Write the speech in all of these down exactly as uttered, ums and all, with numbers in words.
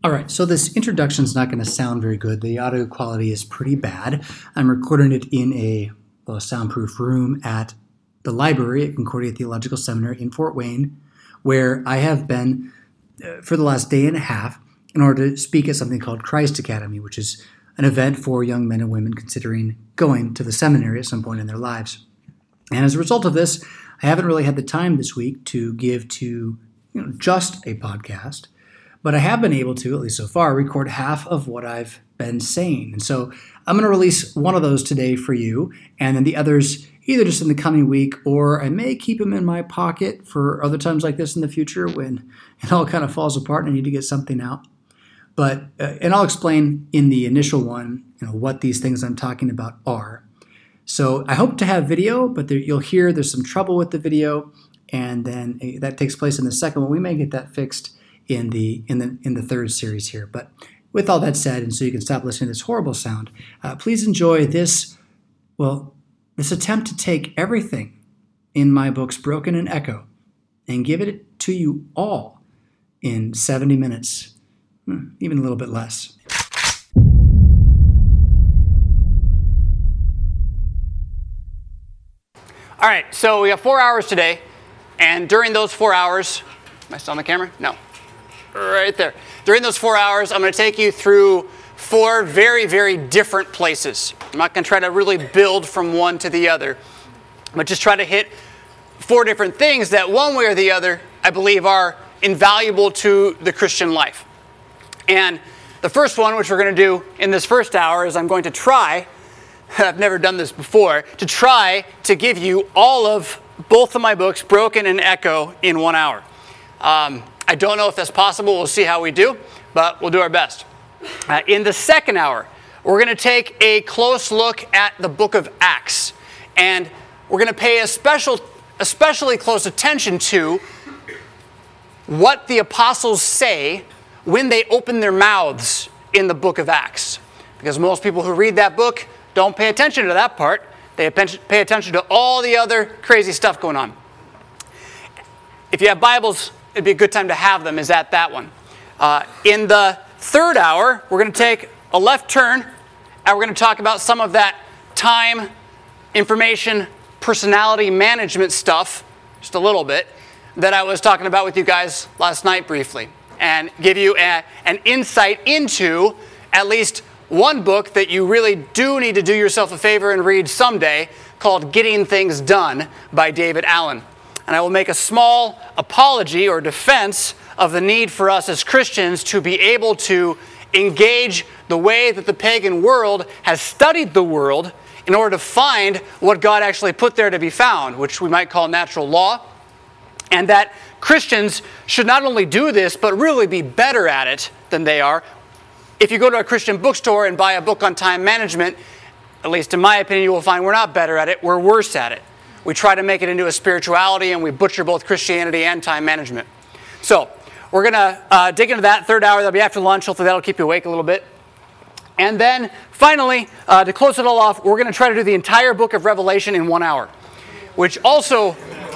All right, so this introduction is not going to sound very good. The audio quality is pretty bad. I'm recording it in a, well, soundproof room at the library at Concordia Theological Seminary in Fort Wayne, where I have been uh, for the last day and a half in order to speak at something called Christ Academy, which is an event for young men and women considering going to the seminary at some point in their lives. And as a result of this, I haven't really had the time this week to give to you know, just a podcast. But I have been able to, at least so far, record half of what I've been saying. And so I'm going to release one of those today for you, and then the others either just in the coming week, or I may keep them in my pocket for other times like this in the future when it all kind of falls apart and I need to get something out. But, uh, and I'll explain in the initial one, you know, what these things I'm talking about are. So I hope to have video, but there, you'll hear there's some trouble with the video, and then uh, that takes place in the second one. We may get that fixed in the in the in the third series here. But with all that said, and so you can stop listening to this horrible sound, uh, please enjoy this, well, this attempt to take everything in my books, Broken and Echo, and give it to you all in seventy minutes, even a little bit less. All right, so we have four hours today, and during those four hours, am I still on the camera? No. Right there. During those four hours, I'm going to take you through four very, very different places. I'm not going to try to really build from one to the other, but just try to hit four different things that one way or the other, I believe, are invaluable to the Christian life. And the first one, which we're going to do in this first hour, is I'm going to try, I've never done this before, to try to give you all of both of my books, Broken and Echo, in one hour. Um, I don't know if that's possible. We'll see how we do, but we'll do our best. Uh, in the second hour, we're going to take a close look at the book of Acts, and we're going to pay a special, especially close attention to what the apostles say when they open their mouths in the book of Acts. Because most people who read that book don't pay attention to that part. They pay attention to all the other crazy stuff going on. If you have Bibles, it'd be a good time to have them, is at that one. Uh, in the third hour, we're going to take a left turn, and we're going to talk about some of that time, information, personality management stuff, just a little bit, that I was talking about with you guys last night briefly, and give you a, an insight into at least one book that you really do need to do yourself a favor and read someday, called Getting Things Done by David Allen. And I will make a small apology or defense of the need for us as Christians to be able to engage the way that the pagan world has studied the world in order to find what God actually put there to be found, which we might call natural law. And that Christians should not only do this, but really be better at it than they are. If you go to a Christian bookstore and buy a book on time management, at least in my opinion, you will find we're not better at it, we're worse at it. We try to make it into a spirituality, and we butcher both Christianity and time management. So we're going to uh, dig into that third hour. That'll be after lunch. Hopefully that'll keep you awake a little bit. And then finally, uh, to close it all off, we're going to try to do the entire book of Revelation in one hour, which also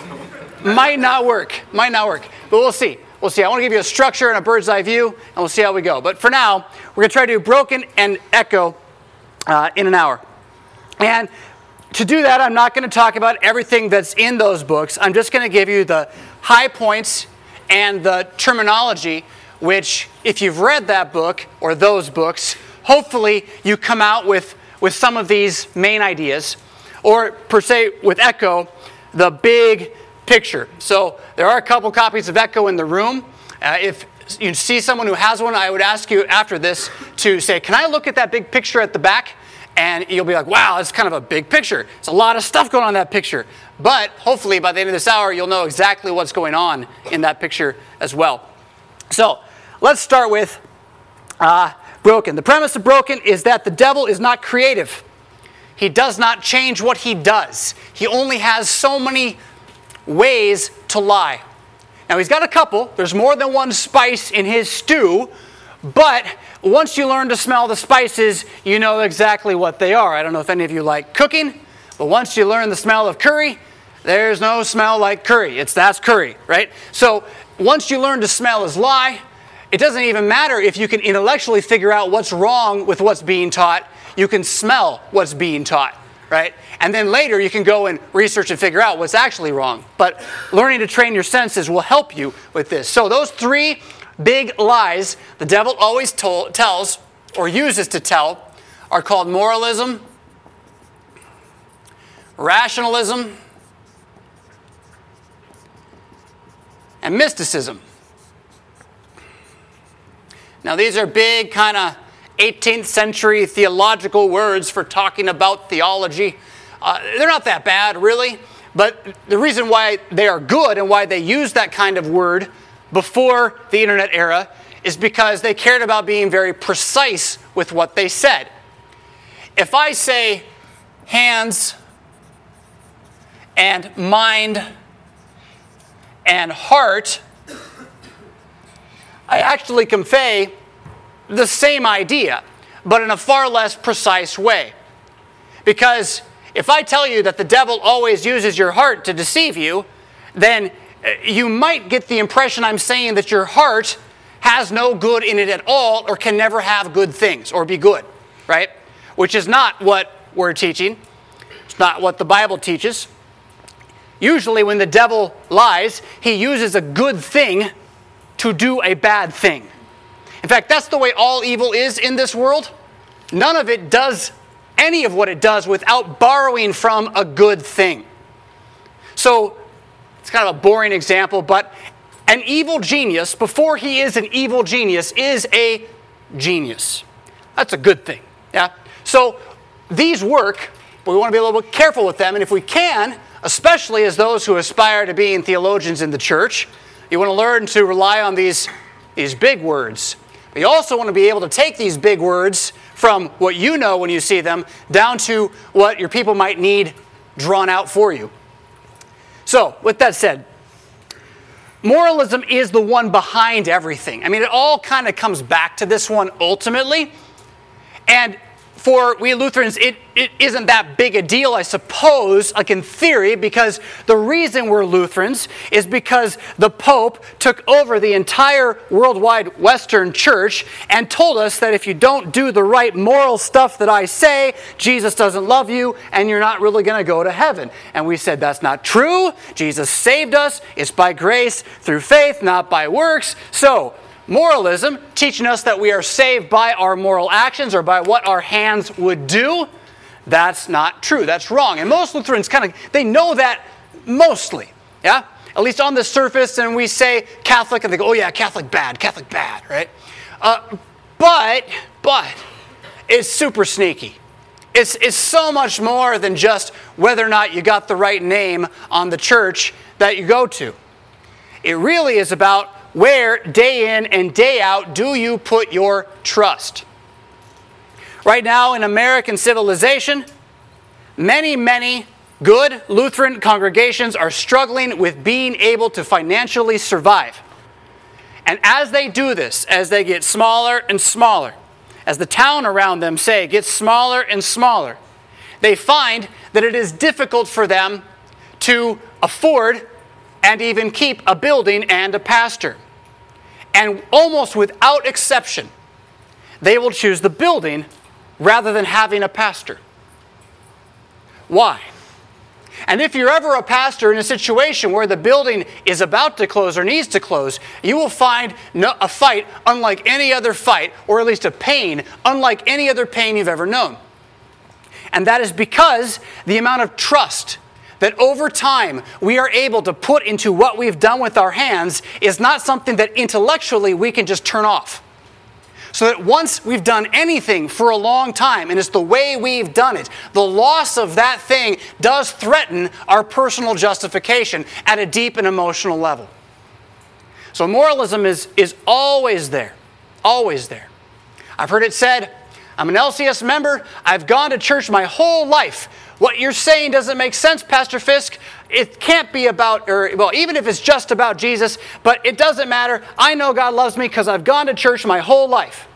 might not work. Might not work. But we'll see. We'll see. I want to give you a structure and a bird's eye view, and we'll see how we go. But for now, we're going to try to do Broken and Echo uh, in an hour. And to do that, I'm not going to talk about everything that's in those books. I'm just going to give you the high points and the terminology, which, if you've read that book or those books, hopefully you come out with, with some of these main ideas. Or, per se, with Echo, the big picture. So there are a couple copies of Echo in the room. Uh, if you see someone who has one, I would ask you after this to say, can I look at that big picture at the back? And you'll be like, wow, that's kind of a big picture. It's a lot of stuff going on in that picture. But hopefully by the end of this hour, you'll know exactly what's going on in that picture as well. So let's start with uh, Broken. The premise of Broken is that the devil is not creative. He does not change what he does. He only has so many ways to lie. Now he's got a couple. There's more than one spice in his stew. But once you learn to smell the spices, you know exactly what they are. I don't know if any of you like cooking, but once you learn the smell of curry, there's no smell like curry. It's that's curry, right? So once you learn to smell his lie, it doesn't even matter if you can intellectually figure out what's wrong with what's being taught. You can smell what's being taught, right? And then later you can go and research and figure out what's actually wrong. But learning to train your senses will help you with this. So those three big lies the devil always told, tells or uses to tell are called moralism, rationalism, and mysticism. Now these are big kind of eighteenth century theological words for talking about theology. Uh, they're not that bad, really. But the reason why they are good and why they use that kind of word before the internet era is because they cared about being very precise with what they said. If I say hands and mind and heart, I actually convey the same idea, but in a far less precise way. Because if I tell you that the devil always uses your heart to deceive you, then you might get the impression I'm saying that your heart has no good in it at all or can never have good things or be good, right? Which is not what we're teaching. It's not what the Bible teaches. Usually when the devil lies, he uses a good thing to do a bad thing. In fact, that's the way all evil is in this world. None of it does any of what it does without borrowing from a good thing. So, it's kind of a boring example, but an evil genius, before he is an evil genius, is a genius. That's a good thing. Yeah. So, these work, but we want to be a little bit careful with them, and if we can, especially as those who aspire to being theologians in the church, you want to learn to rely on these, these big words. But you also want to be able to take these big words from what you know when you see them down to what your people might need drawn out for you. So, with that said, moralism is the one behind everything. I mean, it all kind of comes back to this one ultimately. And for we Lutherans, it, it isn't that big a deal, I suppose, like in theory, because the reason we're Lutherans is because the Pope took over the entire worldwide Western Church and told us that if you don't do the right moral stuff that I say, Jesus doesn't love you and you're not really going to go to heaven. And we said that's not true. Jesus saved us. It's by grace through faith, not by works. So, moralism, teaching us that we are saved by our moral actions or by what our hands would do, that's not true. That's wrong. And most Lutherans kind of, they know that mostly, yeah? At least on the surface, and we say Catholic, and they go, oh yeah, Catholic bad, Catholic bad, right? Uh, but, but, it's super sneaky. It's, it's so much more than just whether or not you got the right name on the church that you go to. It really is about where, day in and day out, do you put your trust? Right now in American civilization, many, many good Lutheran congregations are struggling with being able to financially survive. And as they do this, as they get smaller and smaller, as the town around them, say, gets smaller and smaller, they find that it is difficult for them to afford and even keep a building and a pastor. And almost without exception, they will choose the building rather than having a pastor. Why? And if you're ever a pastor in a situation where the building is about to close or needs to close, you will find no, a fight unlike any other fight, or at least a pain unlike any other pain you've ever known. And that is because the amount of trust that over time we are able to put into what we've done with our hands is not something that intellectually we can just turn off. So that once we've done anything for a long time, and it's the way we've done it, the loss of that thing does threaten our personal justification at a deep and emotional level. So moralism is, is always there, always there. I've heard it said, I'm an L C S member, I've gone to church my whole life. What you're saying doesn't make sense, Pastor Fisk. It can't be about, or well, even if it's just about Jesus, but it doesn't matter. I know God loves me because I've gone to church my whole life.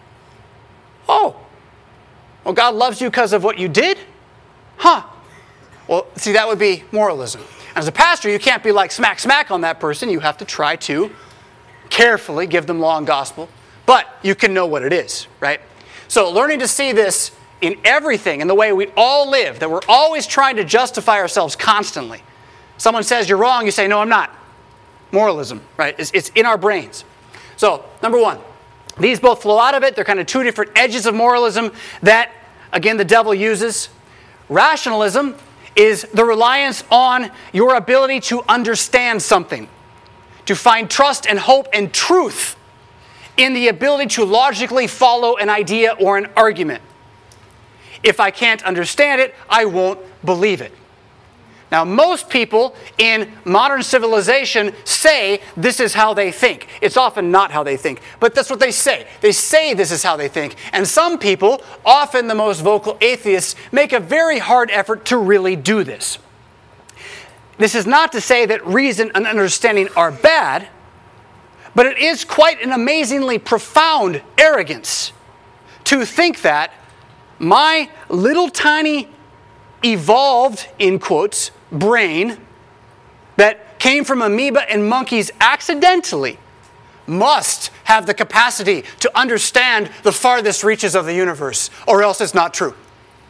Oh, well, God loves you because of what you did? Huh. Well, see, that would be moralism. As a pastor, you can't be like smack, smack on that person. You have to try to carefully, give them law and gospel, but you can know what it is, right? So learning to see this in everything, in the way we all live, that we're always trying to justify ourselves constantly. Someone says you're wrong, you say, no, I'm not. Moralism, right? It's, it's in our brains. So, number one, these both flow out of it. They're kind of two different edges of moralism that, again, the devil uses. Rationalism is the reliance on your ability to understand something, to find trust and hope and truth in the ability to logically follow an idea or an argument. If I can't understand it, I won't believe it. Now, most people in modern civilization say this is how they think. It's often not how they think, but that's what they say. They say this is how they think. And some people, often the most vocal atheists, make a very hard effort to really do this. This is not to say that reason and understanding are bad, but it is quite an amazingly profound arrogance to think that my little tiny evolved, in quotes, brain that came from amoeba and monkeys accidentally must have the capacity to understand the farthest reaches of the universe, or else it's not true.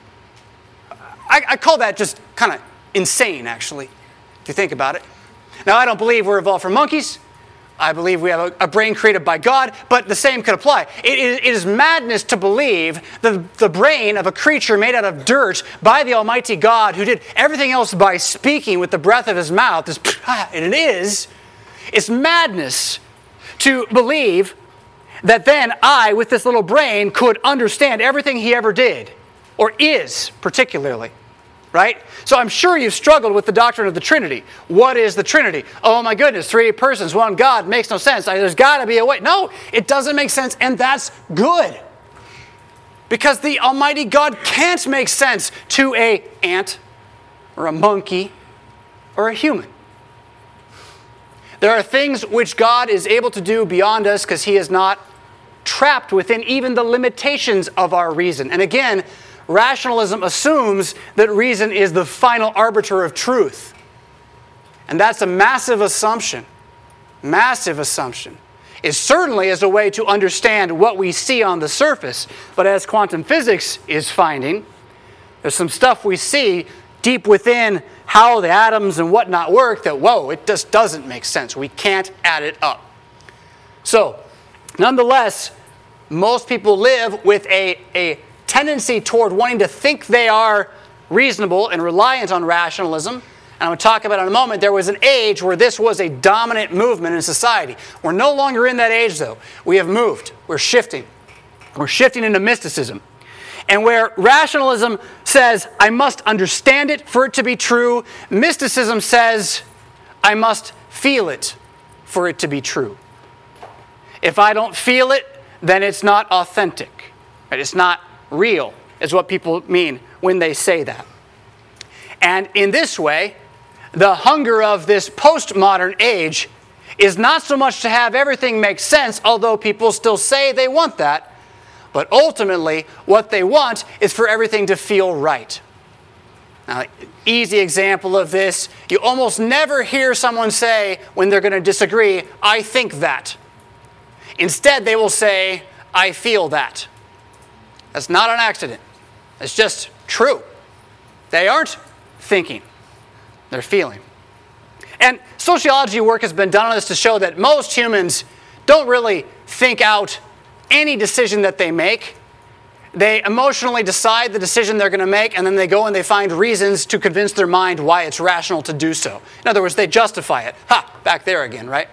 I, I call that just kind of insane, actually, if you think about it. Now, I don't believe we're evolved from monkeys. I believe we have a, a brain created by God, but the same could apply. It, it, it is madness to believe the, the brain of a creature made out of dirt by the Almighty God, who did everything else by speaking with the breath of his mouth, is, and it is, it's madness to believe that then I, with this little brain, could understand everything he ever did, or is, particularly. Right? So I'm sure you've struggled with the doctrine of the Trinity. What is the Trinity? Oh my goodness, three persons, one God, makes no sense. There's got to be a way. No, it doesn't make sense, and that's good. Because the Almighty God can't make sense to an ant, or a monkey, or a human. There are things which God is able to do beyond us because He is not trapped within even the limitations of our reason. And again, rationalism assumes that reason is the final arbiter of truth. And that's a massive assumption. Massive assumption. It certainly is a way to understand what we see on the surface. But as quantum physics is finding, there's some stuff we see deep within how the atoms and whatnot work that, whoa, it just doesn't make sense. We can't add it up. So, nonetheless, most people live with a, a tendency toward wanting to think they are reasonable and reliant on rationalism. And I'm going to talk about it in a moment. There was an age where this was a dominant movement in society. We're no longer in that age, though. We have moved. We're shifting. We're shifting into mysticism. And where rationalism says, I must understand it for it to be true, mysticism says, I must feel it for it to be true. If I don't feel it, then it's not authentic. Right? It's not real, is what people mean when they say that. And in this way, the hunger of this postmodern age is not so much to have everything make sense, although people still say they want that, but ultimately what they want is for everything to feel right. Now, easy example of this, you almost never hear someone say when they're going to disagree, I think that. Instead, they will say, I feel that. That's not an accident. It's just true. They aren't thinking. They're feeling. And sociology work has been done on this to show that most humans don't really think out any decision that they make. They emotionally decide the decision they're going to make, and then they go and they find reasons to convince their mind why it's rational to do so. In other words, they justify it. Ha! Back there again, right?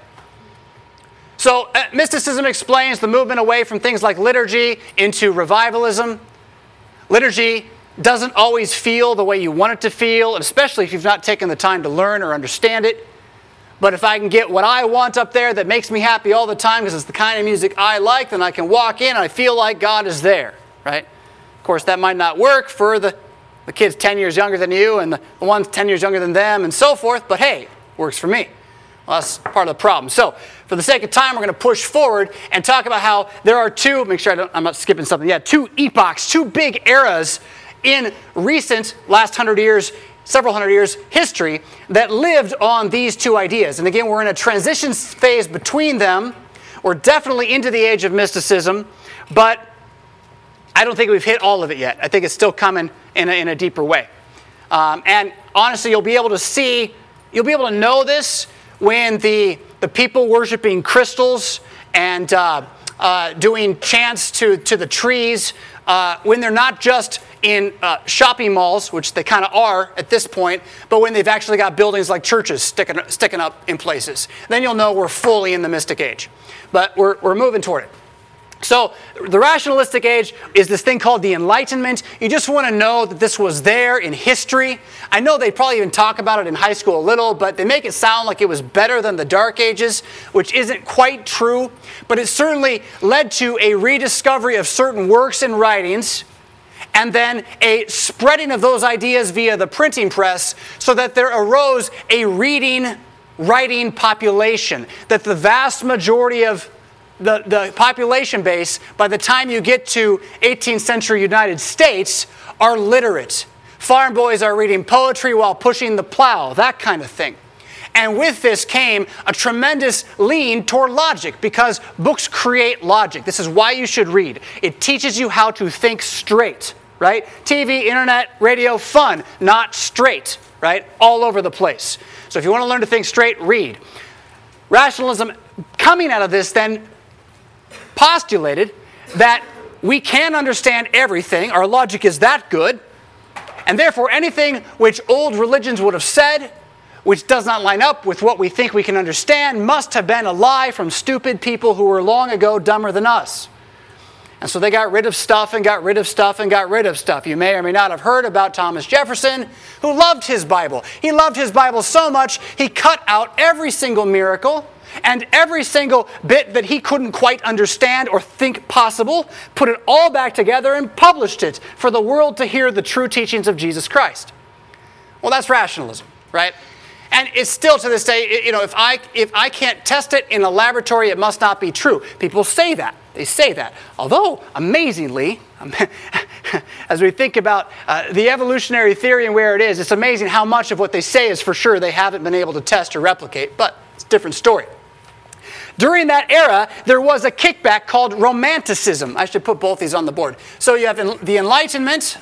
So, uh, mysticism explains the movement away from things like liturgy into revivalism. Liturgy doesn't always feel the way you want it to feel, especially if you've not taken the time to learn or understand it. But if I can get what I want up there that makes me happy all the time because it's the kind of music I like, then I can walk in and I feel like God is there, right? Of course, that might not work for the, the kids ten years younger than you and the, the ones ten years younger than them and so forth, but hey, works for me. Well, that's part of the problem. So, for the sake of time, we're going to push forward and talk about how there are two, make sure I don't, I'm not skipping something, yeah, two epochs, two big eras in recent last hundred years, several hundred years history that lived on these two ideas. And again, we're in a transition phase between them, We're definitely into the age of mysticism, but I don't think we've hit all of it yet. I think it's still coming in a, in a deeper way. Um, and honestly, you'll be able to see, you'll be able to know this when the, the people worshiping crystals and uh, uh, doing chants to, to the trees, uh, when they're not just in uh, shopping malls, which they kind of are at this point, but when they've actually got buildings like churches sticking, sticking up in places. Then you'll know we're fully in the mystic age. But we're, we're moving toward it. So the rationalistic age is this thing called the Enlightenment. You just want to know that this was there in history. I know they probably even talk about it in high school a little, but they make it sound like it was better than the Dark Ages, which isn't quite true. But it certainly led to a rediscovery of certain works and writings, and then a spreading of those ideas via the printing press, so that there arose a reading, writing population, that the vast majority of The, the population base, by the time you get to eighteenth century United States, are literate. Farm boys are reading poetry while pushing the plow, that kind of thing. And with this came a tremendous lean toward logic, because books create logic. This is why you should read. It teaches you how to think straight, right? T V, internet, radio, fun, not straight, right? All over the place. So if you want to learn to think straight, read. Rationalism coming out of this then postulated that we can understand everything, our logic is that good, and therefore anything which old religions would have said, which does not line up with what we think we can understand, must have been a lie from stupid people who were long ago dumber than us. And so they got rid of stuff and got rid of stuff and got rid of stuff. You may or may not have heard about Thomas Jefferson, who loved his Bible. He loved his Bible so much, he cut out every single miracle and every single bit that he couldn't quite understand or think possible, put it all back together and published it for the world to hear the true teachings of Jesus Christ. Well, that's rationalism, right? And it's still to this day, you know, if I if I can't test it in a laboratory, it must not be true. People say that. They say that. Although, amazingly, as we think about uh, the evolutionary theory and where it is, it's amazing how much of what they say is for sure they haven't been able to test or replicate. But it's a different story. During that era, there was a kickback called Romanticism. I should put both these on the board. So you have the Enlightenment,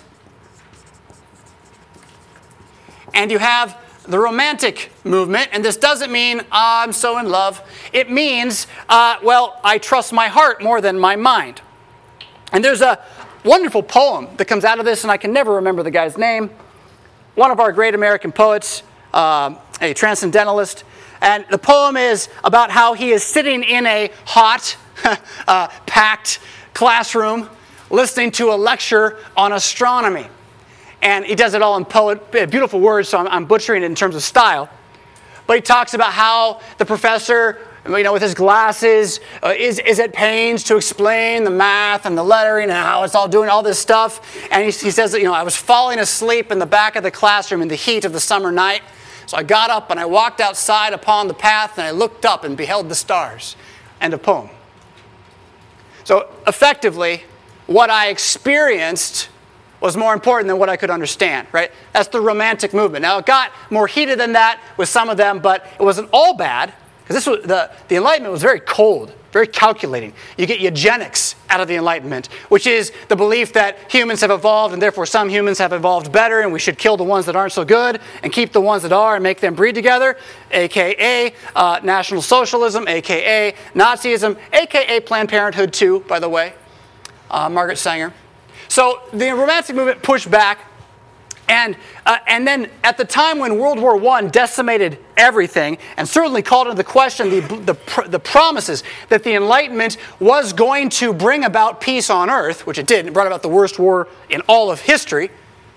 and you have the Romantic movement. And this doesn't mean, oh, I'm so in love. It means, uh, well, I trust my heart more than my mind. And there's a wonderful poem that comes out of this, and I can never remember the guy's name. One of our great American poets, uh, a transcendentalist. And the poem is about how he is sitting in a hot, uh, packed classroom listening to a lecture on astronomy. And he does it all in poet, beautiful words, so I'm, I'm butchering it in terms of style. But he talks about how the professor, you know, with his glasses, uh, is, is at pains to explain the math and the lettering and how it's all doing all this stuff. And he, he says that, you know, I was falling asleep in the back of the classroom in the heat of the summer night. So I got up and I walked outside upon the path and I looked up and beheld the stars. End of poem. So effectively, what I experienced was more important than what I could understand, right? That's the Romantic movement. Now, it got more heated than that with some of them, but it wasn't all bad, because this was the, the Enlightenment was very cold, very calculating. You get eugenics out of the Enlightenment, which is the belief that humans have evolved, and therefore some humans have evolved better, and we should kill the ones that aren't so good, and keep the ones that are, and make them breed together, a k a. Uh, National Socialism, a k a. Nazism, a k a. Planned Parenthood too, by the way, uh, Margaret Sanger. So the Romantic movement pushed back, and uh, and then at the time when World War One decimated everything, and certainly called into question the, the, the promises that the Enlightenment was going to bring about peace on earth, which it did, it brought about the worst war in all of history.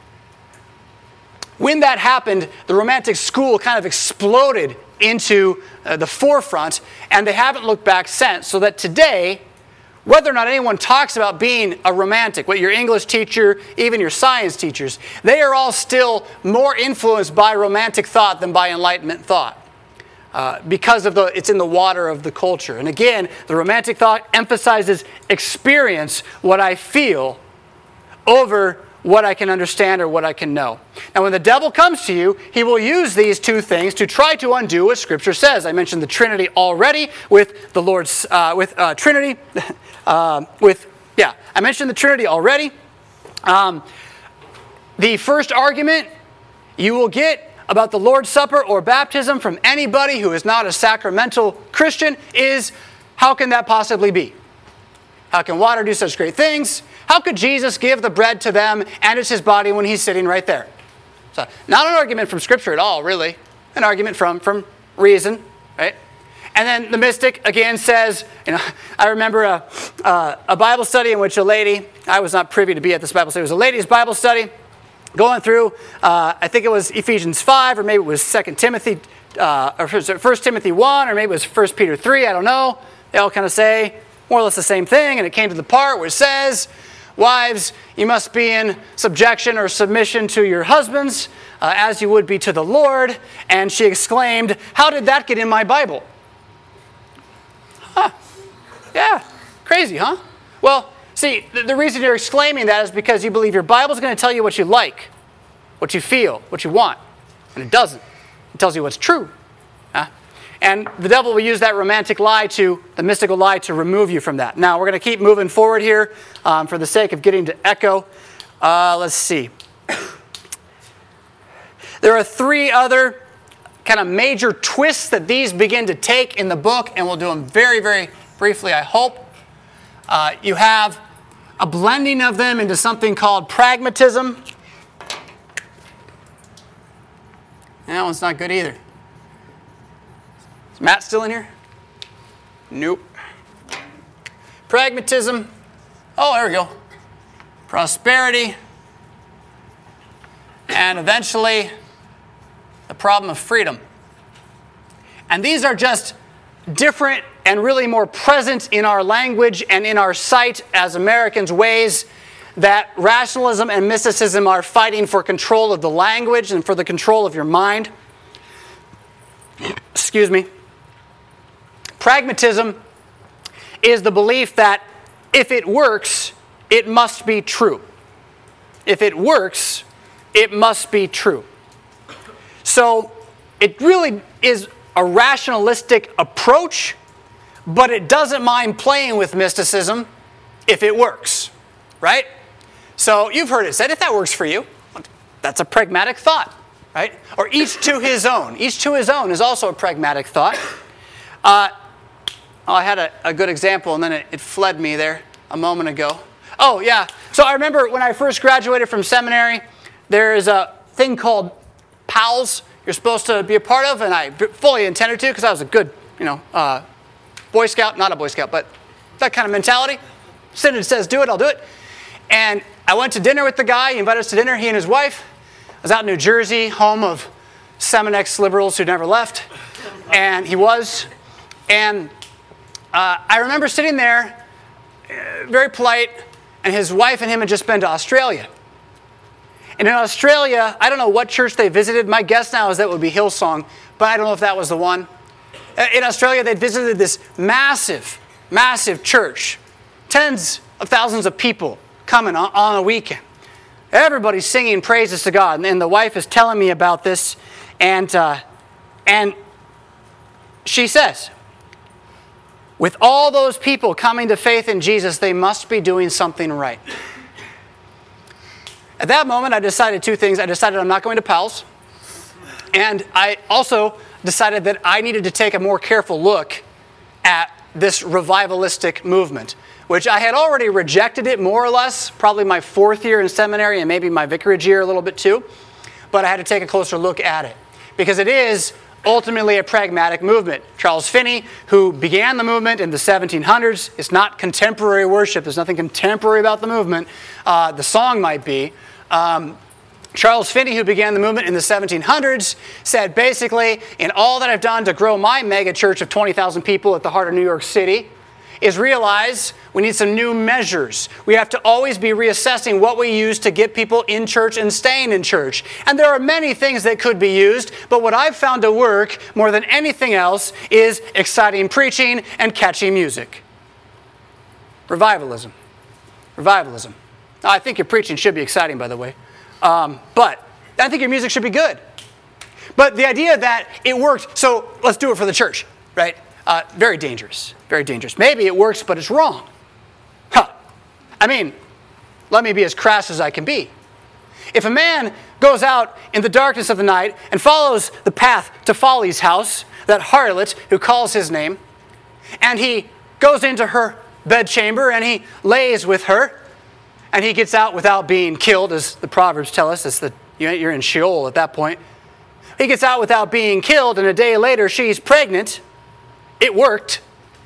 When that happened, the Romantic school kind of exploded into uh, the forefront, and they haven't looked back since, so that today, whether or not anyone talks about being a romantic, what your English teacher, even your science teachers, they are all still more influenced by Romantic thought than by Enlightenment thought. Uh, because of the, it's in the water of the culture. And again, the Romantic thought emphasizes experience, what I feel, over what I can understand or what I can know. Now, when the devil comes to you, he will use these two things to try to undo what Scripture says. I mentioned the Trinity already with the Lord's, uh, with uh, Trinity, uh, with, yeah, I mentioned the Trinity already. Um, the first argument you will get about the Lord's Supper or baptism from anybody who is not a sacramental Christian is, how can that possibly be? How can water do such great things? How could Jesus give the bread to them and it's his body when he's sitting right there? So, not an argument from Scripture at all, really. An argument from, from reason, right? And then the mystic, again, says, you know, I remember a, uh, a Bible study in which a lady, I was not privy to be at this Bible study, it was a ladies' Bible study, going through, uh, I think it was Ephesians five, or maybe it was Second Timothy, uh, or First Timothy one, or maybe it was First Peter three, I don't know. They all kind of say more or less the same thing, and it came to the part where it says, wives, you must be in subjection or submission to your husbands, uh, as you would be to the Lord. And she exclaimed, how did that get in my Bible? Huh. Yeah, crazy, huh? Well, see, the, the reason you're exclaiming that is because you believe your Bible is going to tell you what you like, what you feel, what you want. And it doesn't. It tells you what's true. Huh? And the devil will use that romantic lie to, the mystical lie, to remove you from that. Now, we're going to keep moving forward here um, for the sake of getting to echo. Uh, let's see. There are three other kind of major twists that these begin to take in the book, and we'll do them very, very briefly, I hope. Uh, you have a blending of them into something called pragmatism. And that one's not good either. Is Matt still in here? Nope. Pragmatism. Oh, there we go. Prosperity. And eventually, the problem of freedom. And these are just different and really more present in our language and in our sight as Americans ways that rationalism and mysticism are fighting for control of the language and for the control of your mind. Excuse me. Pragmatism is the belief that if it works, it must be true. If it works, it must be true. So it really is a rationalistic approach, but it doesn't mind playing with mysticism if it works, right? So you've heard it said, if that works for you, that's a pragmatic thought, right? Or each to his own. Each to his own is also a pragmatic thought. Uh, oh, I had a, a good example, and then it, it fled me there a moment ago. Oh, yeah. So I remember when I first graduated from seminary, there is a thing called PALS you're supposed to be a part of, and I fully intended to because I was a good, you know, uh, Boy Scout, not a Boy Scout, but that kind of mentality. Synod says do it, I'll do it. And I went to dinner with the guy. He invited us to dinner, he and his wife. I was out in New Jersey, home of Seminex liberals who never left. And he was. And uh, I remember sitting there, uh, very polite, and his wife and him had just been to Australia. And in Australia, I don't know what church they visited. My guess now is that would be Hillsong, but I don't know if that was the one. In Australia, they visited this massive, massive church. Tens of thousands of people coming on, on a weekend. Everybody's singing praises to God. And, and the wife is telling me about this. And, uh, and she says, with all those people coming to faith in Jesus, they must be doing something right. At that moment, I decided two things. I decided I'm not going to PALS. And I also decided that I needed to take a more careful look at this revivalistic movement, which I had already rejected it more or less, probably my fourth year in seminary and maybe my vicarage year a little bit too. But I had to take a closer look at it because it is ultimately a pragmatic movement. Charles Finney, who began the movement in the seventeen hundreds, it's not contemporary worship. There's nothing contemporary about the movement. Uh, the song might be. Um, Charles Finney, who began the movement in the seventeen hundreds, said basically, in all that I've done to grow my mega church of twenty thousand people at the heart of New York City, is realize we need some new measures. We have to always be reassessing what we use to get people in church and staying in church. And there are many things that could be used, but what I've found to work more than anything else is exciting preaching and catchy music. Revivalism. Revivalism. I think your preaching should be exciting, by the way. Um, but I think your music should be good. But the idea that it worked, so let's do it for the church, right? Uh, very dangerous, very dangerous. Maybe it works, but it's wrong. Huh. I mean, let me be as crass as I can be. If a man goes out in the darkness of the night and follows the path to Folly's house, that harlot who calls his name, and he goes into her bedchamber and he lays with her, and he gets out without being killed, as the Proverbs tell us. It's the, you're in Sheol at that point. He gets out without being killed, and a day later she's pregnant. It worked.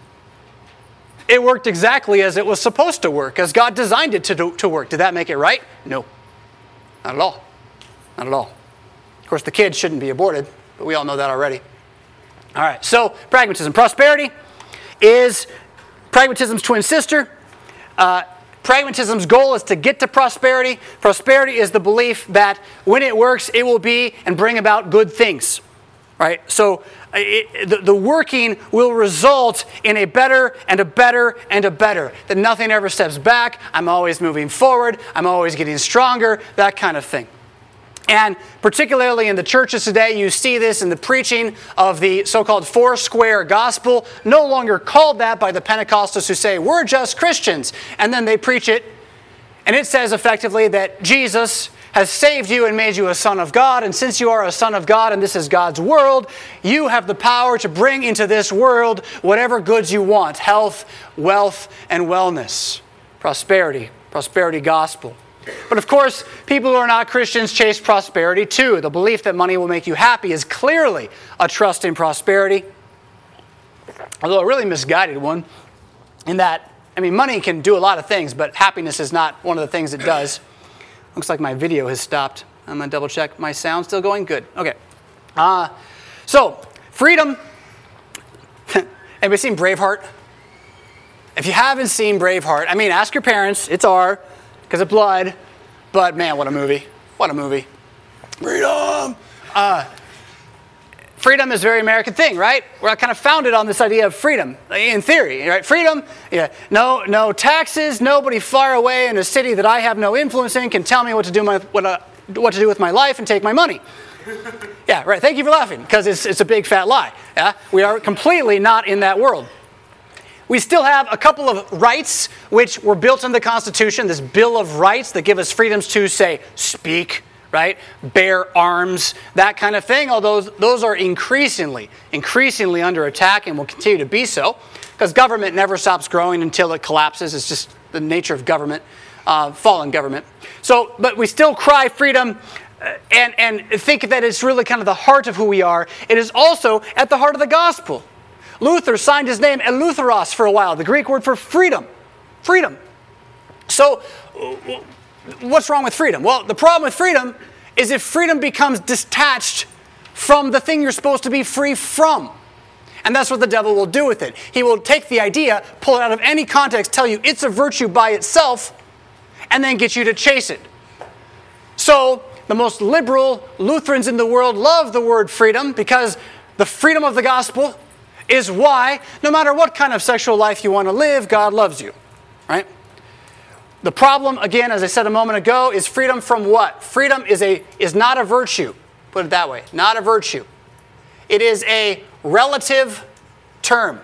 It worked exactly as it was supposed to work, as God designed it to, do, to work. Did that make it right? No. Not at all. Not at all. Of course, the kid shouldn't be aborted, but we all know that already. All right, so pragmatism. Prosperity is pragmatism's twin sister. Uh, Pragmatism's goal is to get to prosperity. Prosperity is the belief that when it works, it will be and bring about good things. Right? So it, the, the working will result in a better and a better and a better. That nothing ever steps back. I'm always moving forward. I'm always getting stronger. That kind of thing. And particularly in the churches today, you see this in the preaching of the so-called four-square gospel, no longer called that by the Pentecostals who say, we're just Christians. And then they preach it, and it says effectively that Jesus has saved you and made you a son of God, and since you are a son of God and this is God's world, you have the power to bring into this world whatever goods you want, health, wealth, and wellness, prosperity, prosperity gospel. But of course, people who are not Christians chase prosperity too. The belief that money will make you happy is clearly a trust in prosperity. Although a really misguided one, in that, I mean, money can do a lot of things, but happiness is not one of the things it does. Looks like my video has stopped. I'm going to double check. My sound still going? Good. Okay. Uh, so, freedom. Anybody seen Braveheart? If you haven't seen Braveheart, I mean, ask your parents. It's R. Because of blood, but man, what a movie. What a movie. Freedom! Uh, freedom is a very American thing, right? We're kind of founded on this idea of freedom, in theory, right? Freedom, yeah, no no taxes, nobody far away in a city that I have no influence in can tell me what to do, my, what, uh, what to do with my life and take my money. Yeah, right, thank you for laughing, because it's, it's a big fat lie. Yeah? We are completely not in that world. We still have a couple of rights which were built into the Constitution, this Bill of Rights that give us freedoms to, say, speak, right, bear arms, that kind of thing, although those are increasingly, increasingly under attack and will continue to be so, because government never stops growing until it collapses. It's just the nature of government, uh, fallen government. So, but we still cry freedom and, and think that it's really kind of the heart of who we are. It is also at the heart of the gospel. Luther signed his name Eleutheros for a while, the Greek word for freedom. Freedom. So, what's wrong with freedom? Well, the problem with freedom is if freedom becomes detached from the thing you're supposed to be free from. And that's what the devil will do with it. He will take the idea, pull it out of any context, tell you it's a virtue by itself, and then get you to chase it. So, the most liberal Lutherans in the world love the word freedom because the freedom of the gospel is why, no matter what kind of sexual life you want to live, God loves you, right? The problem, again, as I said a moment ago, is freedom from what? Freedom is a is not a virtue. Put it that way, not a virtue. It is a relative term.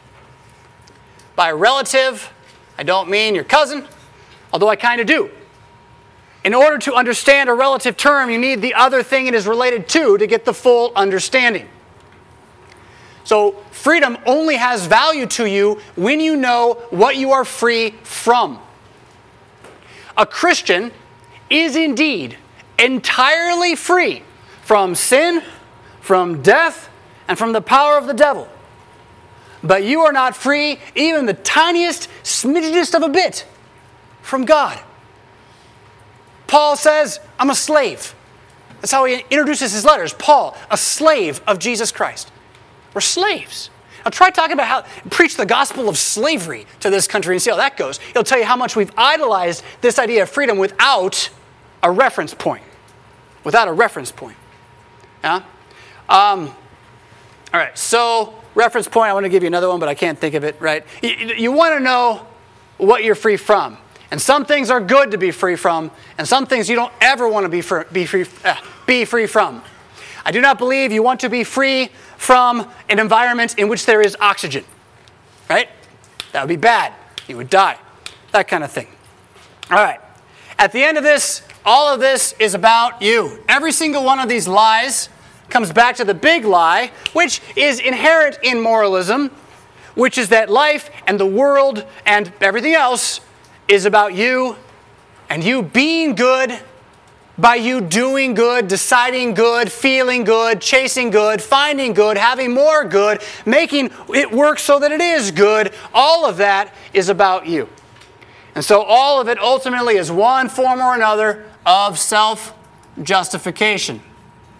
By relative, I don't mean your cousin, although I kind of do. In order to understand a relative term, you need the other thing it is related to to get the full understanding. So freedom only has value to you when you know what you are free from. A Christian is indeed entirely free from sin, from death, and from the power of the devil. But you are not free, even the tiniest, smidgenest of a bit, from God. Paul says, I'm a slave. That's how he introduces his letters. Paul, a slave of Jesus Christ. We're slaves. Now try talking about how, preach the gospel of slavery to this country and see how that goes. It'll tell you how much we've idolized this idea of freedom without a reference point. Without a reference point. Yeah? Um, all right, so reference point, I want to give you another one, but I can't think of it, right? You, you want to know what you're free from. And some things are good to be free from, and some things you don't ever want to be free, be free, uh, be free from. I do not believe you want to be free from an environment in which there is oxygen, right? That would be bad. You would die. That kind of thing. All right. At the end of this, all of this is about you. Every single one of these lies comes back to the big lie, which is inherent in moralism, which is that life and the world and everything else is about you and you being good by you doing good, deciding good, feeling good, chasing good, finding good, having more good, making it work so that it is good. All of that is about you. And so all of it ultimately is one form or another of self-justification.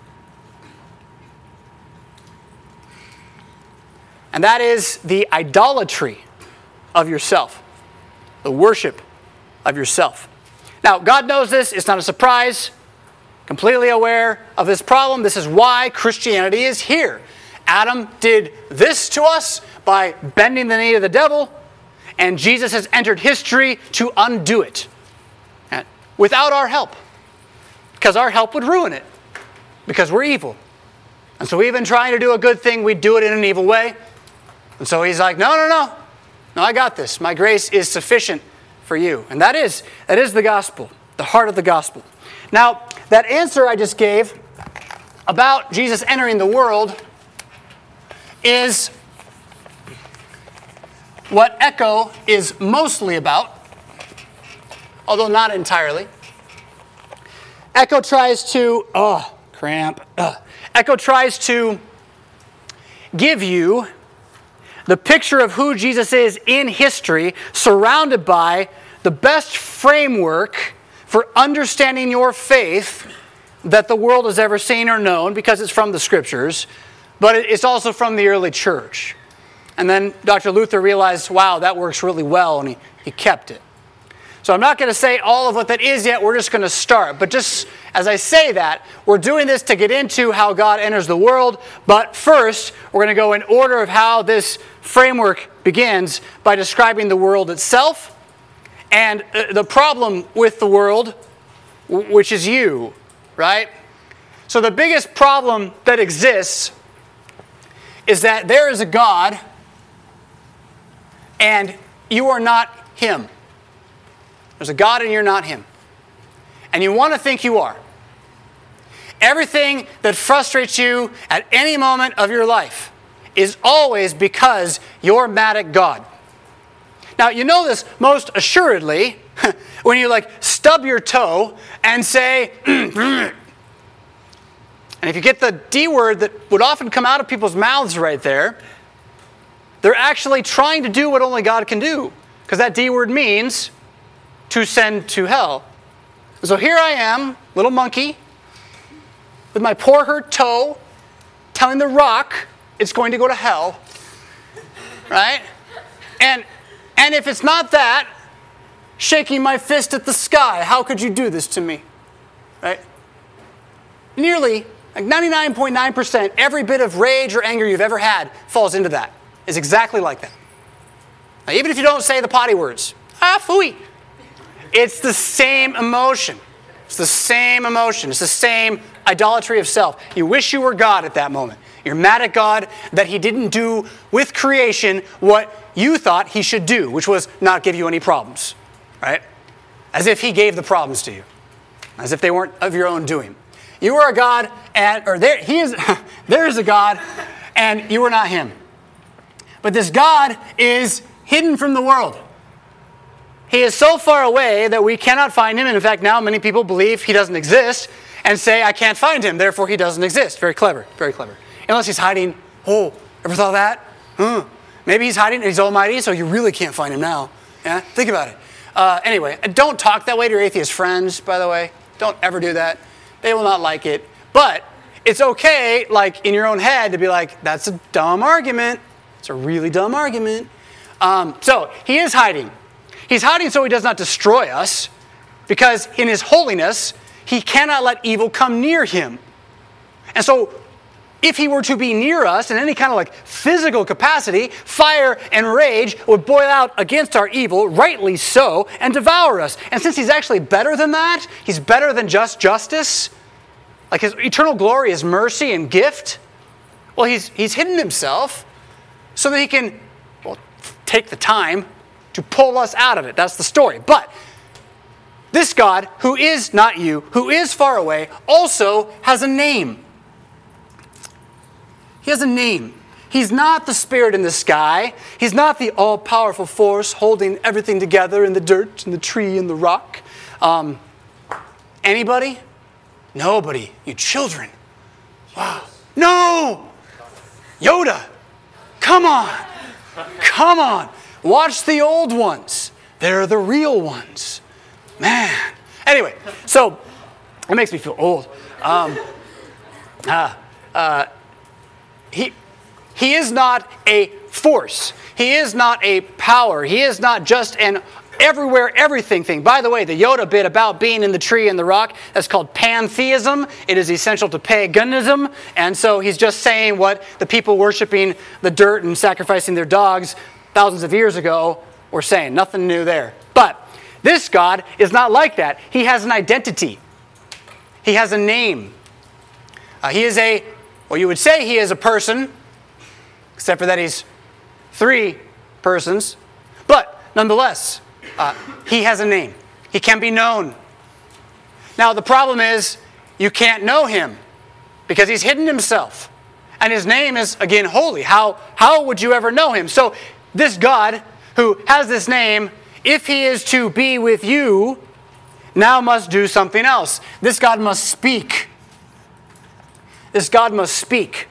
And that is the idolatry of yourself, the worship of yourself. Now, God knows this. It's not a surprise. Completely aware of this problem. This is why Christianity is here. Adam did this to us by bending the knee to the devil, and Jesus has entered history to undo it without our help, because our help would ruin it, because we're evil. And so even trying to do a good thing, we do it in an evil way. And so he's like, no, no, no. No, I got this. My grace is sufficient for you. And that is, that is the gospel, the heart of the gospel. Now, that answer I just gave about Jesus entering the world is what Echo is mostly about, although not entirely. Echo tries to, oh, cramp. Uh, Echo tries to give you the picture of who Jesus is in history, surrounded by the best framework for understanding your faith that the world has ever seen or known, because it's from the Scriptures, but it's also from the early church. And then Doctor Luther realized, wow, that works really well, and he, he kept it. So I'm not going to say all of what that is yet. We're just going to start. But just as I say that, we're doing this to get into how God enters the world. But first, we're going to go in order of how this framework begins by describing the world itself and the problem with the world, which is you, right? So the biggest problem that exists is that there is a God and you are not Him. There's a God and you're not Him. And you want to think you are. Everything that frustrates you at any moment of your life is always because you're mad at God. Now, you know this most assuredly when you like stub your toe and say, and if you get the D word that would often come out of people's mouths right there, they're actually trying to do what only God can do. Because that D word means to send to hell. So here I am, little monkey, with my poor hurt toe, telling the rock it's going to go to hell. Right? And, and if it's not that, shaking my fist at the sky, how could you do this to me? Right? Nearly, like ninety-nine point nine percent, every bit of rage or anger you've ever had falls into that. Is exactly like that. Now, even if you don't say the potty words, ah, phooey. It's the same emotion. It's the same emotion. It's the same idolatry of self. You wish you were God at that moment. You're mad at God that He didn't do with creation what you thought He should do, which was not give you any problems, right? As if He gave the problems to you. As if they weren't of your own doing. You are a God, and or there He is. There is a God, and you are not Him. But this God is hidden from the world. He is so far away that we cannot find Him. And in fact, now many people believe He doesn't exist and say, I can't find Him, therefore He doesn't exist. Very clever, very clever. Unless He's hiding. Oh, ever thought of that? Huh. Maybe He's hiding and He's almighty, so you really can't find Him now. Yeah, think about it. Uh, anyway, don't talk that way to your atheist friends, by the way. Don't ever do that. They will not like it. But it's okay, like in your own head, to be like, that's a dumb argument. It's a really dumb argument. Um, so, He is hiding. He's hiding so He does not destroy us, because in His holiness, He cannot let evil come near Him. And so, if he were to be near us in any kind of like physical capacity, fire and rage would boil out against our evil, rightly so, and devour us. And since he's actually better than that, he's better than just justice, like his eternal glory is mercy and gift, well, he's, he's hidden himself so that he can, well, take the time to pull us out of it. That's the story. But this God, who is not you, who is far away, also has a name. He has a name. He's not the spirit in the sky. He's not the all-powerful force holding everything together in the dirt and the tree and the rock. Um, anybody? Nobody. You children. Wow. No! Yoda. Come on. Come on. Watch the old ones. They're the real ones. Man. Anyway, so it makes me feel old. Um, uh, uh, He, he is not a force. He is not a power. He is not just an everywhere, everything thing. By the way, the Yoda bit about being in the tree and the rock, that's called pantheism. It is essential to paganism. And so he's just saying what the people worshiping the dirt and sacrificing their dogs thousands of years ago were saying. Nothing new there. But this God is not like that. He has an identity. He has a name. Uh, he is a Well, you would say he is a person, except for that he's three persons. But nonetheless, uh, he has a name. He can be known. Now, the problem is you can't know him because he's hidden himself. And his name is, again, holy. How, how would you ever know him? So this God who has this name, if he is to be with you, now must do something else. This God must speak. This God must speak.